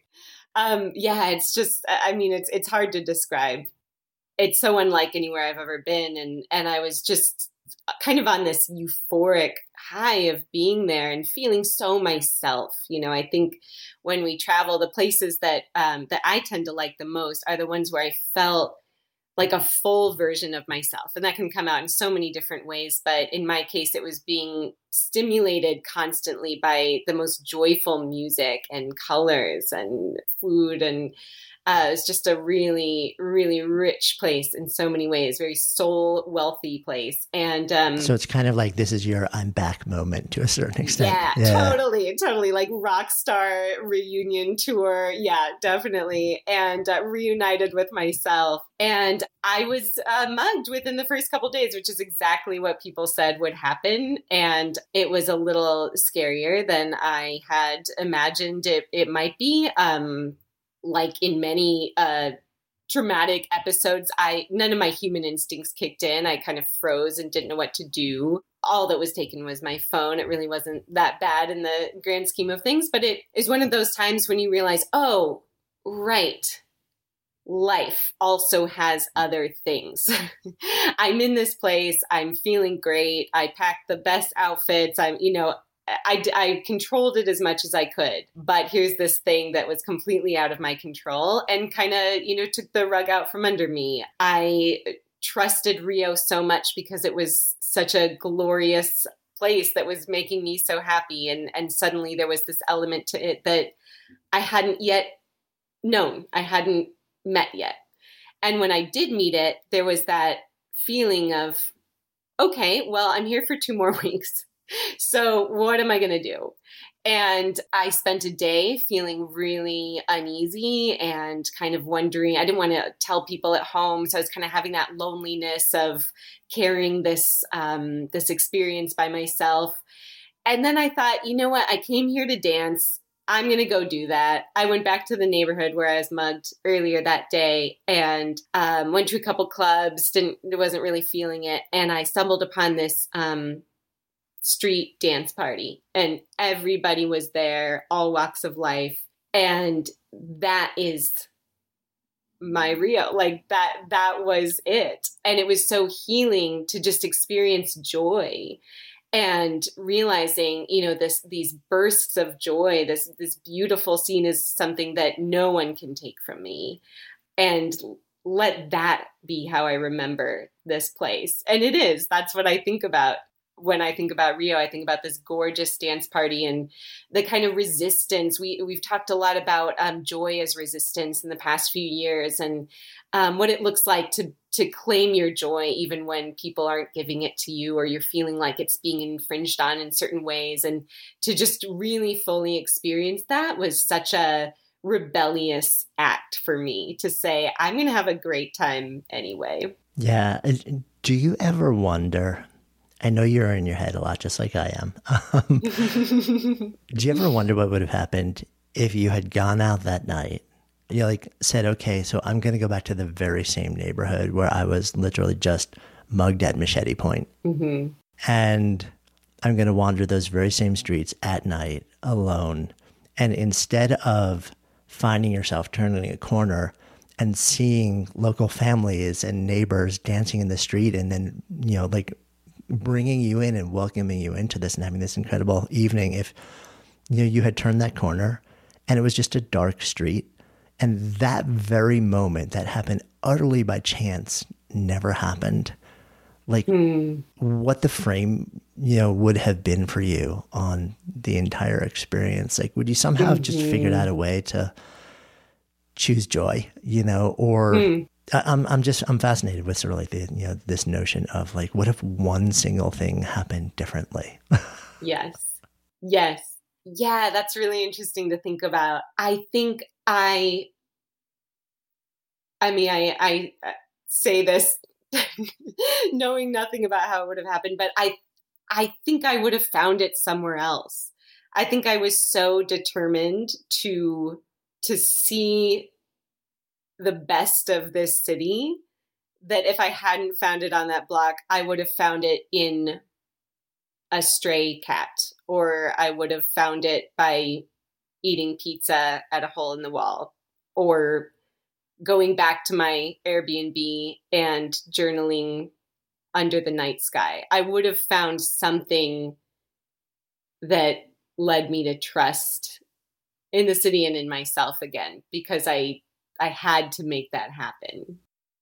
It's just, I mean, it's hard to describe. It's so unlike anywhere I've ever been. And I was just kind of on this euphoric high of being there and feeling so myself. I think when we travel, the places that I tend to like the most are the ones where I felt like a full version of myself. And that can come out in so many different ways. But in my case, it was being stimulated constantly by the most joyful music and colors and food. And it's just a really, really rich place in so many ways, very soul wealthy place. And so it's kind of like, this is your I'm back moment to a certain extent. Yeah. Totally like rock star reunion tour. Yeah, definitely. And reunited with myself. And I was mugged within the first couple days, which is exactly what people said would happen. And it was a little scarier than I had imagined it might be. Like in many traumatic episodes, none of my human instincts kicked in. I kind of froze and didn't know what to do. All that was taken was my phone. It really wasn't that bad in the grand scheme of things, but it is one of those times when you realize, oh, right, life also has other things. I'm in this place. I'm feeling great. I packed the best outfits. I controlled it as much as I could, but here's this thing that was completely out of my control and kind of, took the rug out from under me. I trusted Rio so much because it was such a glorious place that was making me so happy. And suddenly there was this element to it that I hadn't yet known. I hadn't met yet. And when I did meet it, there was that feeling of, okay, well, I'm here for 2 more weeks. So what am I going to do? And I spent a day feeling really uneasy and kind of wondering, I didn't want to tell people at home. So I was kind of having that loneliness of carrying this experience by myself. And then I thought, you know what? I came here to dance. I'm going to go do that. I went back to the neighborhood where I was mugged earlier that day and went to a couple clubs, wasn't really feeling it. And I stumbled upon this street dance party, and everybody was there, all walks of life. And that is my Rio. Like that was it. And it was so healing to just experience joy and realizing, these bursts of joy, this beautiful scene is something that no one can take from me. And let that be how I remember this place. And it is. That's what I think about when I think about Rio. I think about this gorgeous dance party and the kind of resistance. We've talked a lot about joy as resistance in the past few years, and what it looks like to claim your joy even when people aren't giving it to you, or you're feeling like it's being infringed on in certain ways. And to just really fully experience that was such a rebellious act for me, to say, I'm going to have a great time anyway. Yeah. Do you ever wonder, I know you're in your head a lot, just like I am. Do you ever wonder what would have happened if you had gone out that night? You like said, okay, so I'm going to go back to the very same neighborhood where I was literally just mugged at machete point. Mm-hmm. And I'm going to wander those very same streets at night alone. And instead of finding yourself turning a corner and seeing local families and neighbors dancing in the street, and then, like bringing you in and welcoming you into this and having this incredible evening, if you had turned that corner and it was just a dark street, and that very moment that happened utterly by chance never happened, like what the frame, would have been for you on the entire experience. Like, would you somehow have just figured out a way to choose joy, or I'm fascinated with sort of like the, this notion of like, what if one single thing happened differently? Yes. Yeah, that's really interesting to think about. I think I say this knowing nothing about how it would have happened, but I think I would have found it somewhere else. I think I was so determined to see the best of this city that if I hadn't found it on that block, I would have found it in a stray cat, or I would have found it by eating pizza at a hole in the wall, or going back to my Airbnb and journaling under the night sky. I would have found something that led me to trust in the city and in myself again, because I had to make that happen.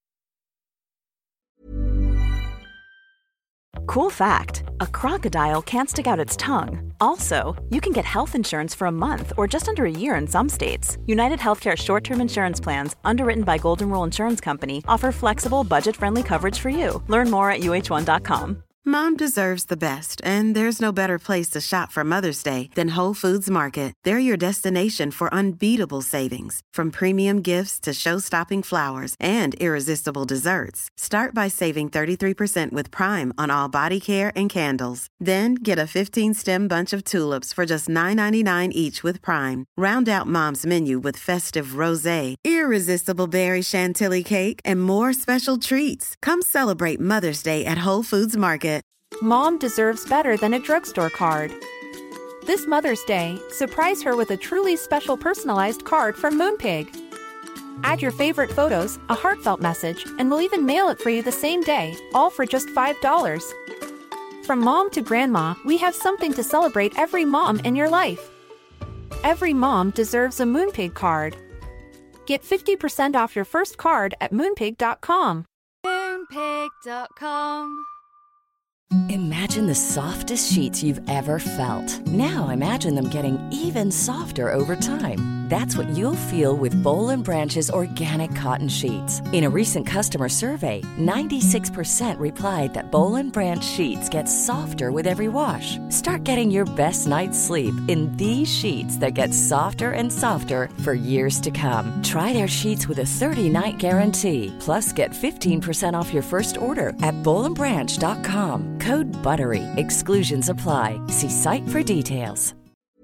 Cool fact, a crocodile can't stick out its tongue. Also, you can get health insurance for a month or just under a year in some states. United Healthcare short-term insurance plans, underwritten by Golden Rule Insurance Company, offer flexible, budget-friendly coverage for you. Learn more at uh1.com. Mom deserves the best, and there's no better place to shop for Mother's Day than Whole Foods Market. They're your destination for unbeatable savings, from premium gifts to show-stopping flowers and irresistible desserts. Start by saving 33% with Prime on all body care and candles. Then get a 15-stem bunch of tulips for just $9.99 each with Prime. Round out Mom's menu with festive rosé, irresistible berry chantilly cake, and more special treats. Come celebrate Mother's Day at Whole Foods Market. Mom deserves better than a drugstore card. This Mother's Day, surprise her with a truly special personalized card from Moonpig. Add your favorite photos, a heartfelt message, and we'll even mail it for you the same day, all for just $5. From mom to grandma, we have something to celebrate every mom in your life. Every mom deserves a Moonpig card. Get 50% off your first card at Moonpig.com. Moonpig.com. Imagine the softest sheets you've ever felt. Now imagine them getting even softer over time. That's what you'll feel with Boll & Branch's organic cotton sheets. In a recent customer survey, 96% replied that Boll & Branch sheets get softer with every wash. Start getting your best night's sleep in these sheets that get softer and softer for years to come. Try their sheets with a 30-night guarantee. Plus, get 15% off your first order at bollandbranch.com. Code BUTTERY. Exclusions apply. See site for details.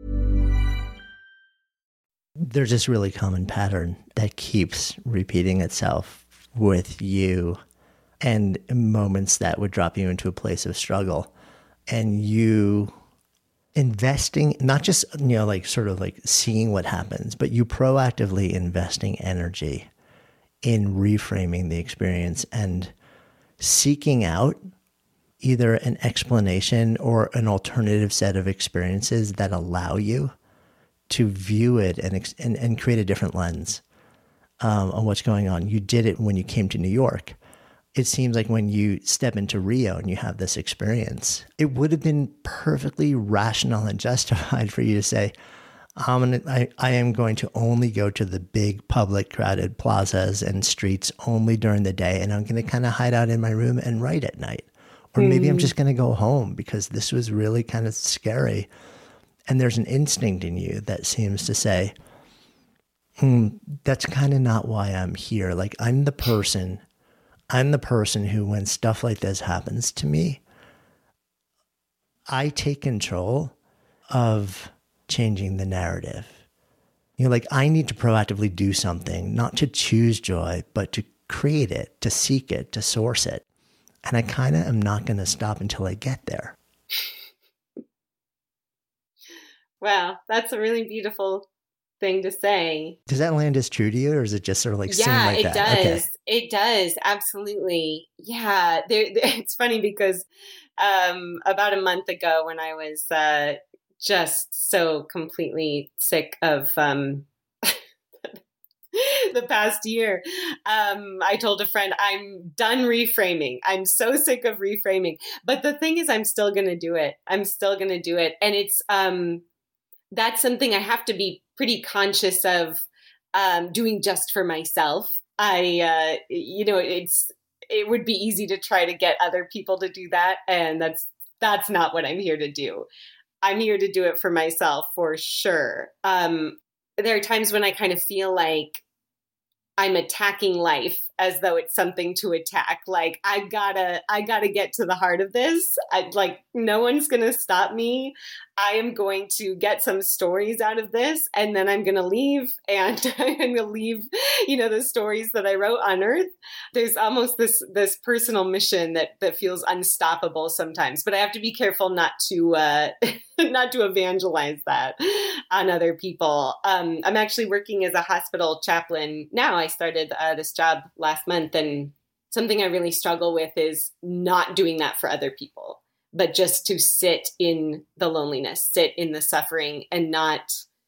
There's this really common pattern that keeps repeating itself with you, and moments that would drop you into a place of struggle, and you investing, not just, like sort of like seeing what happens, but you proactively investing energy in reframing the experience and seeking out either an explanation or an alternative set of experiences that allow you to view it and create a different lens. on what's going on. You did it when you came to New York. It seems like when you step into Rio and you have this experience, it would have been perfectly rational and justified for you to say, I am going to only go to the big public crowded plazas and streets only during the day. And I'm going to kind of hide out in my room and write at night. Or maybe I'm just going to go home because this was really kind of scary. And there's an instinct in you that seems to say, that's kind of not why I'm here. Like I'm the person who, when stuff like this happens to me, I take control of changing the narrative. You know, like I need to proactively do something, not to choose joy, but to create it, to seek it, to source it. And I kind of am not going to stop until I get there. Wow, that's a really beautiful thing to say. Does that land as true to you, or is it just sort of like seem like that? Yeah, it does. Okay. It does. Absolutely. Yeah. It's funny because about a month ago when I was just so completely sick of the past year, I told a friend, I'm done reframing. I'm so sick of reframing. But the thing is, I'm still going to do it. I'm still going to do it. And it's that's something I have to be pretty conscious of doing just for myself. It would be easy to try to get other people to do that. And that's not what I'm here to do. I'm here to do it for myself for sure. There are times when I kind of feel like I'm attacking life as though it's something to attack. Like I gotta get to the heart of this. No one's going to stop me. I am going to get some stories out of this, and then I'm going to leave, and I'm going to leave, the stories that I wrote on Earth. There's almost this personal mission that feels unstoppable sometimes, but I have to be careful not to evangelize that on other people. I'm actually working as a hospital chaplain now. I started this job last month, and something I really struggle with is not doing that for other people, but just to sit in the loneliness, sit in the suffering, and not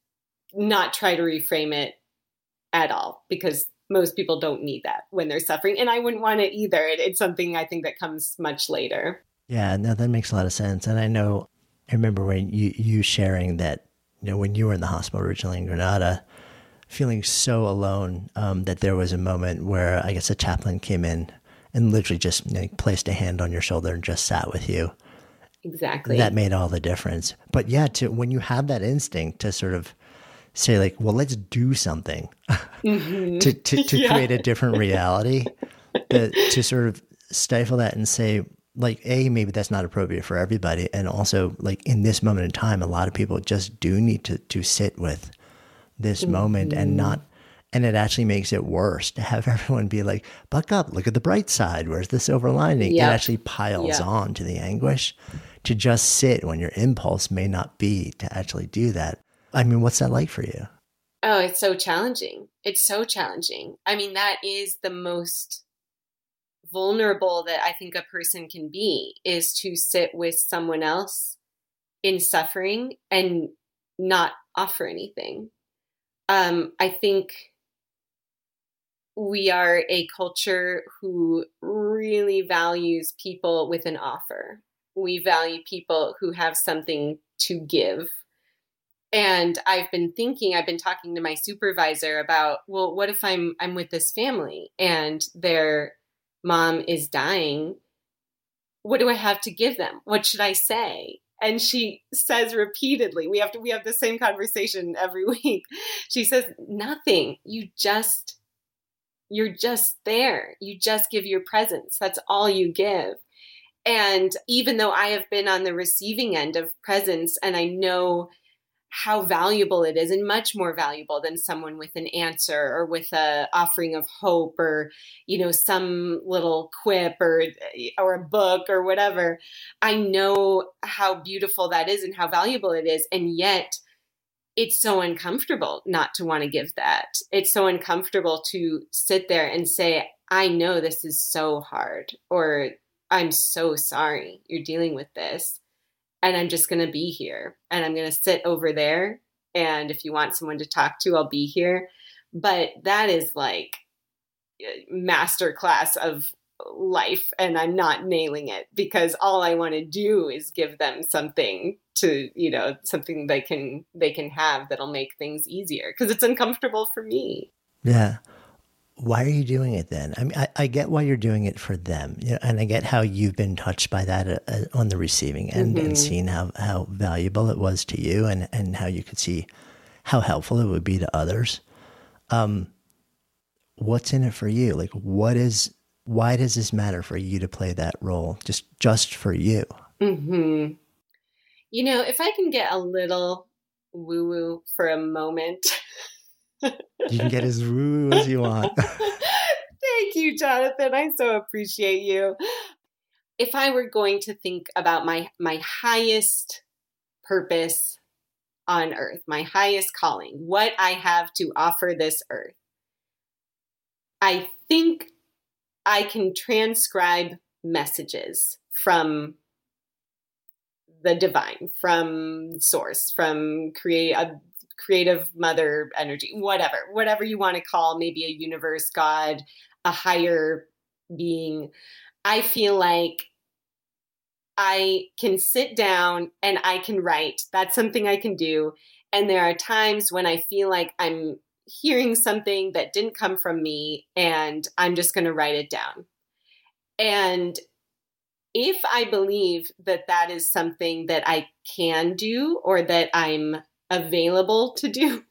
try to reframe it at all, because most people don't need that when they're suffering. And I wouldn't want it either. It's something I think that comes much later. Yeah, no, that makes a lot of sense. And I remember when you sharing that, when you were in the hospital originally in Granada, feeling so alone, that there was a moment where I guess a chaplain came in and literally just placed a hand on your shoulder and just sat with you. Exactly. That made all the difference. But yeah, when you have that instinct to sort of say like, well, let's do something mm-hmm. to create a different reality, to sort of stifle that and say like, maybe that's not appropriate for everybody. And also like in this moment in time, a lot of people just do need to sit with this mm-hmm. moment and it actually makes it worse to have everyone be like, buck up, look at the bright side. Where's the silver lining? Yep. It actually piles on to the anguish to just sit when your impulse may not be to actually do that. I mean, what's that like for you? Oh, it's so challenging. It's so challenging. I mean, that is the most vulnerable that I think a person can be, is to sit with someone else in suffering and not offer anything. I think we are a culture who really values people with an offer. We value people who have something to give. And I've been talking to my supervisor about, well, what if I'm with this family and their mom is dying? What do I have to give them? What should I say? And she says repeatedly, we have the same conversation every week. She says, nothing. You're just there. You just give your presence. That's all you give. And even though I have been on the receiving end of presence, and I know how valuable it is, and much more valuable than someone with an answer or with a offering of hope or, some little quip or a book or whatever. I know how beautiful that is and how valuable it is. And yet it's so uncomfortable not to want to give that. It's so uncomfortable to sit there and say, I know this is so hard, or I'm so sorry you're dealing with this. And I'm just going to be here, and I'm going to sit over there. And if you want someone to talk to, I'll be here. but that is like a masterclass of life, and I'm not nailing it because all I want to do is give them something to, something they can have that'll make things easier because it's uncomfortable for me. Yeah. Why are you doing it then? I mean, I get why you're doing it for them, and I get how you've been touched by that on the receiving end and seen how valuable it was to you and how you could see how helpful it would be to others. What's in it for you? Like, why does this matter for you to play that role just for you? Mm-hmm. If I can get a little woo-woo for a moment. You can get as woo as you want. Thank you, Jonathan. I so appreciate you. If I were going to think about my highest purpose on earth, my highest calling, what I have to offer this earth, I think I can transcribe messages from the divine, from source, from creative mother energy, whatever you want to call, maybe a universe, God, a higher being. I feel like I can sit down and I can write. That's something I can do. And there are times when I feel like I'm hearing something that didn't come from me and I'm just going to write it down. And if I believe that that is something that I can do or that I'm available to do,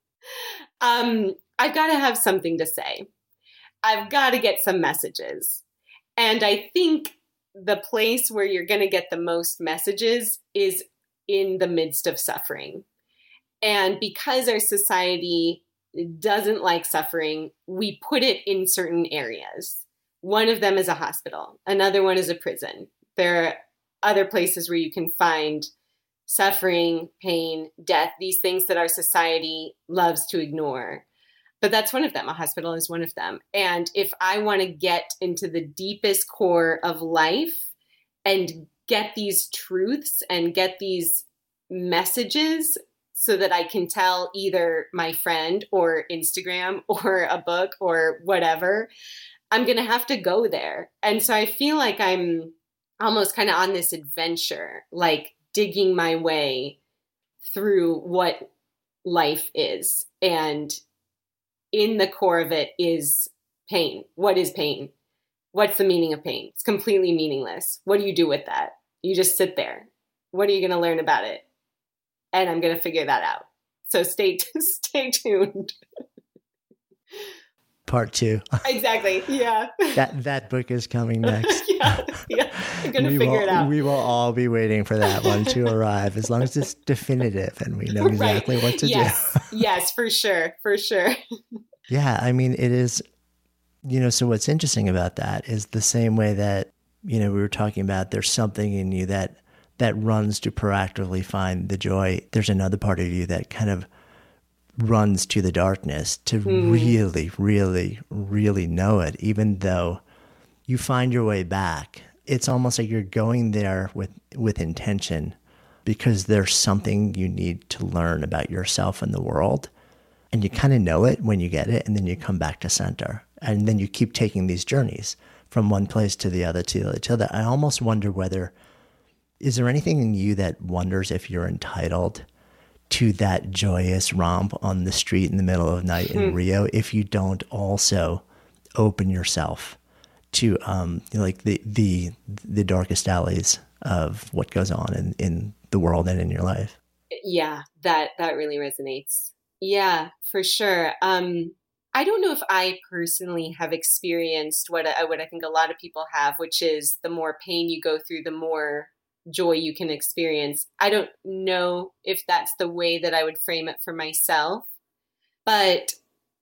I've got to have something to say. I've got to get some messages. And I think the place where you're going to get the most messages is in the midst of suffering. And because our society doesn't like suffering, we put it in certain areas. One of them is a hospital. Another one is a prison. There are other places where you can find suffering, pain, death, these things that our society loves to ignore. But that's one of them. A hospital is one of them. And if I want to get into the deepest core of life and get these truths and get these messages so that I can tell either my friend or Instagram or a book or whatever, I'm going to have to go there. And so I feel like I'm almost kind of on this adventure, like digging my way through what life is. And in the core of it is pain. What is pain? What's the meaning of pain? It's completely meaningless. What do you do with that? You just sit there. What are you going to learn about it? And I'm going to figure that out. So stay tuned. Part 2. Exactly. Yeah. That book is coming next. yeah. I'm going to figure it out. We will all be waiting for that one to arrive, as long as it's definitive and we know exactly what to do. Yes, for sure. For sure. Yeah. I mean, it is, so what's interesting about that is the same way that, we were talking about, there's something in you that runs to proactively find the joy. There's another part of you that kind of runs to the darkness to really, really, really know it, even though you find your way back. It's almost like you're going there with intention because there's something you need to learn about yourself and the world. And you kind of know it when you get it, and then you come back to center. And then you keep taking these journeys from one place to the other, to the other, to the other. I almost wonder is there anything in you that wonders if you're entitled to that joyous romp on the street in the middle of night in Rio if you don't also open yourself to like the darkest alleys of what goes on in the world and in your life? Yeah, that really resonates. Yeah, for sure. I don't know if I personally have experienced what I think a lot of people have, which is the more pain you go through, the more joy you can experience. I don't know if that's the way that I would frame it for myself, but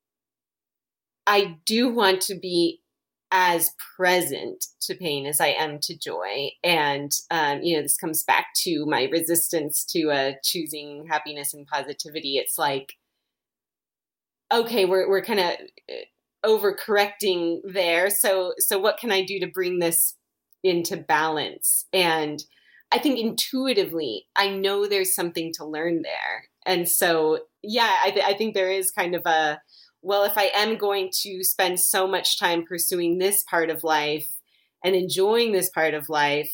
I do want to be as present to pain as I am to joy. And, this comes back to my resistance to choosing happiness and positivity. It's like, okay, we're kind of overcorrecting there. So what can I do to bring this into balance? And I think intuitively, I know there's something to learn there. And so, yeah, I think there is kind of a well, if I am going to spend so much time pursuing this part of life and enjoying this part of life,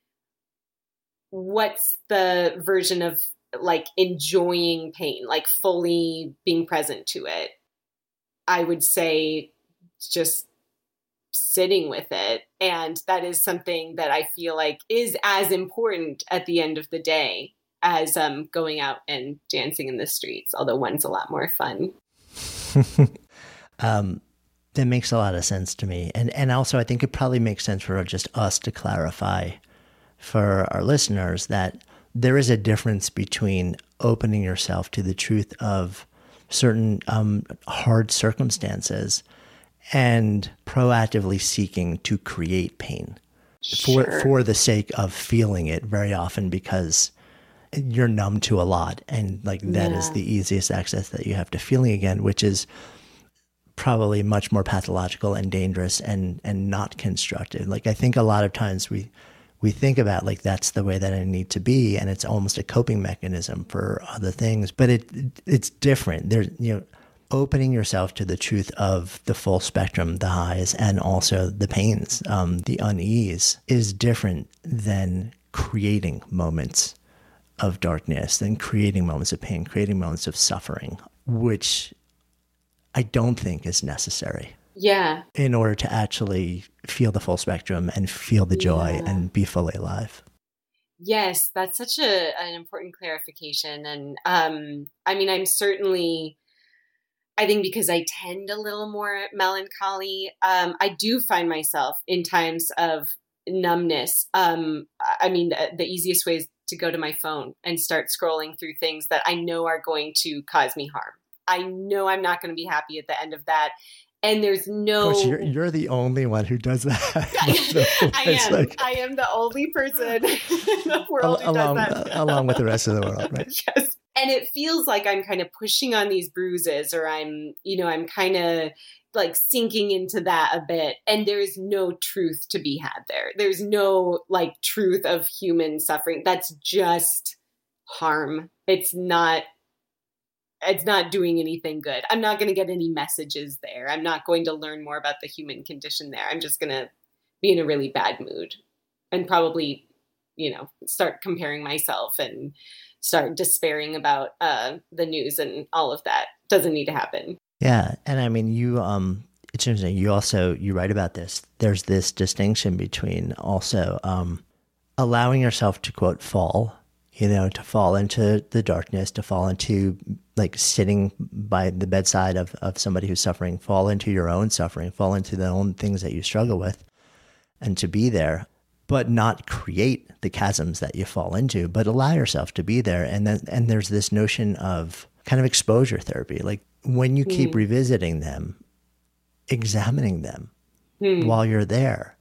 what's the version of like enjoying pain, like fully being present to it? I would say just sitting with it. And that is something that I feel like is as important at the end of the day as going out and dancing in the streets, although one's a lot more fun. That makes a lot of sense to me. And also I think it probably makes sense for just us to clarify for our listeners that there is a difference between opening yourself to the truth of certain hard circumstances and proactively seeking to create pain for the sake of feeling it, very often because you're numb to a lot. And like that is the easiest access that you have to feeling again, which is probably much more pathological and dangerous and not constructive. Like I think a lot of times we think about like that's the way that I need to be, and it's almost a coping mechanism for other things. But it's different. There's opening yourself to the truth of the full spectrum, the highs and also the pains, the unease is different than creating moments of darkness, than creating moments of pain, creating moments of suffering, which I don't think is necessary. Yeah. In order to actually feel the full spectrum and feel the joy and be fully alive. Yes, that's such an important clarification. And I mean, I think because I tend a little more melancholy, I do find myself in times of numbness. I mean, the easiest way is to go to my phone and start scrolling through things that I know are going to cause me harm. I know I'm not going to be happy at the end of that. And there's no... Coach, you're the only one who does that. I am the only person in the world who does that. Along with the rest of the world, right? Yes. And it feels like I'm kind of pushing on these bruises, or I'm kind of like sinking into that a bit. And there's no truth to be had there. There's no like truth of human suffering. That's just harm. It's not doing anything good. I'm not going to get any messages there. I'm not going to learn more about the human condition there. I'm just going to be in a really bad mood and probably, start comparing myself and start despairing about the news and all of that. Doesn't need to happen. Yeah. And I mean, it's interesting. You write about this. There's this distinction between also allowing yourself to, quote, fall, to fall into the darkness, to fall into like sitting by the bedside of somebody who's suffering, fall into your own suffering, fall into the own things that you struggle with, and to be there, but not create the chasms that you fall into, but allow yourself to be there. And there's this notion of kind of exposure therapy. Like when you keep revisiting them, examining them while you're there,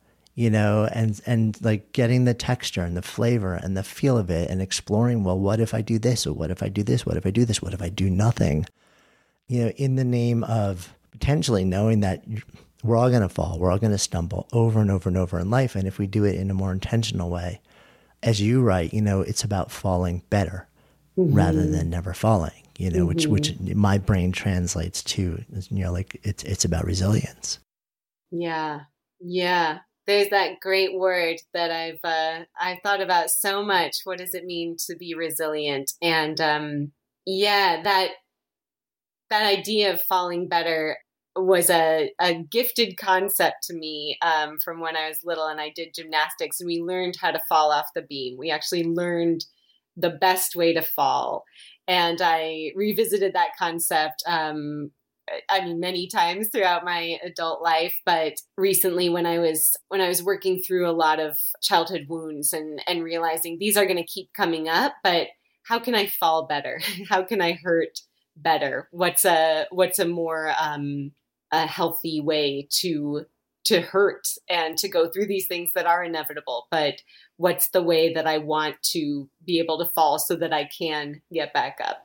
and like getting the texture and the flavor and the feel of it and exploring, well, what if I do this? Or what if I do this? What if I do this? What if I do nothing? In the name of potentially knowing that we're all going to fall, we're all going to stumble over and over and over in life. And if we do it in a more intentional way, as you write, it's about falling better rather than never falling, which my brain translates to, like it's about resilience. Yeah. Yeah. There's that great word that I've thought about so much. What does it mean to be resilient? And that idea of falling better was a gifted concept to me from when I was little, and I did gymnastics, and we learned how to fall off the beam. We actually learned the best way to fall, and I revisited that concept. Many times throughout my adult life, but recently when I was working through a lot of childhood wounds and realizing these are going to keep coming up, but how can I fall better? How can I hurt better? What's a more a healthy way to hurt and to go through these things that are inevitable? But what's the way that I want to be able to fall so that I can get back up?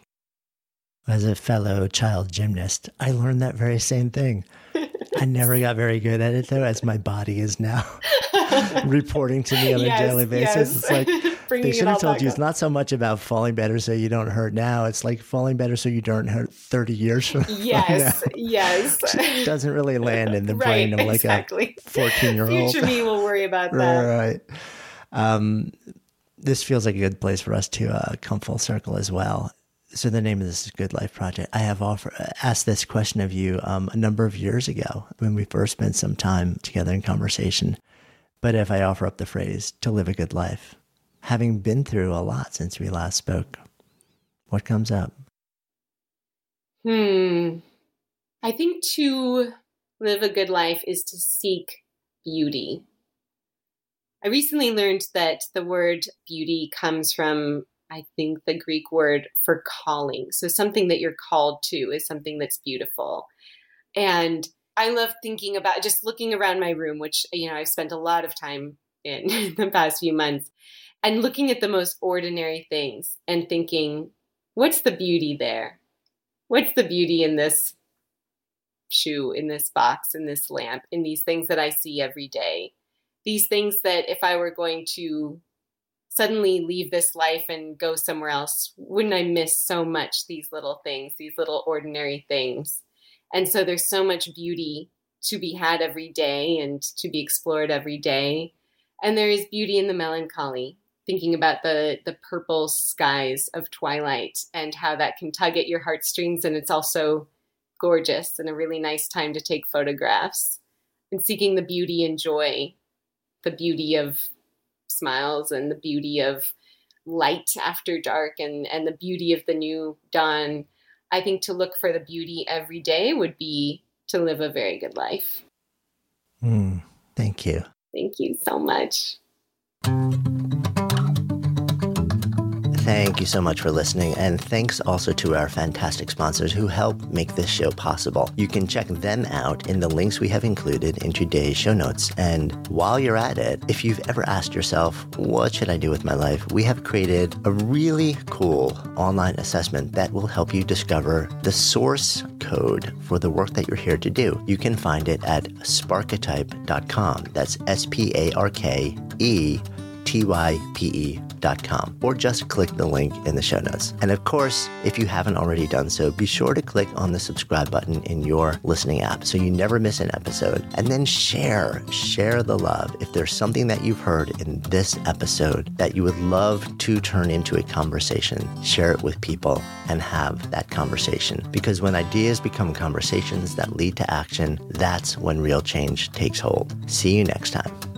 As a fellow child gymnast, I learned that very same thing. I never got very good at it, though, as my body is now reporting to me on a daily basis. It's like, bringing They should it all have told back you up. it's not so much about falling better so you don't hurt now. It's like falling better so you don't hurt 30 years from Yes, now. yes. It doesn't really land in the Right, brain of like exactly. a 14-year-old. Future me will worry about that. Right. This feels like a good place for us to come full circle as well. So the name of this is Good Life Project. I have asked this question of you a number of years ago when we first spent some time together in conversation. But if I offer up the phrase, to live a good life, having been through a lot since we last spoke, what comes up? I think to live a good life is to seek beauty. I recently learned that the word beauty comes from, I think, the Greek word for calling. So something that you're called to is something that's beautiful. And I love thinking about just looking around my room, which, I've spent a lot of time in the past few months, and looking at the most ordinary things and thinking, what's the beauty there? What's the beauty in this shoe, in this box, in this lamp, in these things that I see every day? These things that if I were going to suddenly leave this life and go somewhere else, wouldn't I miss so much these little things, these little ordinary things? And so there's so much beauty to be had every day and to be explored every day. And there is beauty in the melancholy, thinking about the purple skies of twilight and how that can tug at your heartstrings. And it's also gorgeous and a really nice time to take photographs, and seeking the beauty and joy, the beauty of smiles and the beauty of light after dark and the beauty of the new dawn. I think to look for the beauty every day would be to live a very good life. Thank you. Thank you so much. Thank you so much for listening, and thanks also to our fantastic sponsors who help make this show possible. You can check them out in the links we have included in today's show notes. And while you're at it, if you've ever asked yourself, what should I do with my life? We have created a really cool online assessment that will help you discover the source code for the work that you're here to do. You can find it at sparketype.com. That's SPARKETYPE.com, or just click the link in the show notes. And of course, if you haven't already done so, be sure to click on the subscribe button in your listening app so you never miss an episode. And then share the love. If there's something that you've heard in this episode that you would love to turn into a conversation, share it with people and have that conversation. Because when ideas become conversations that lead to action, that's when real change takes hold. See you next time.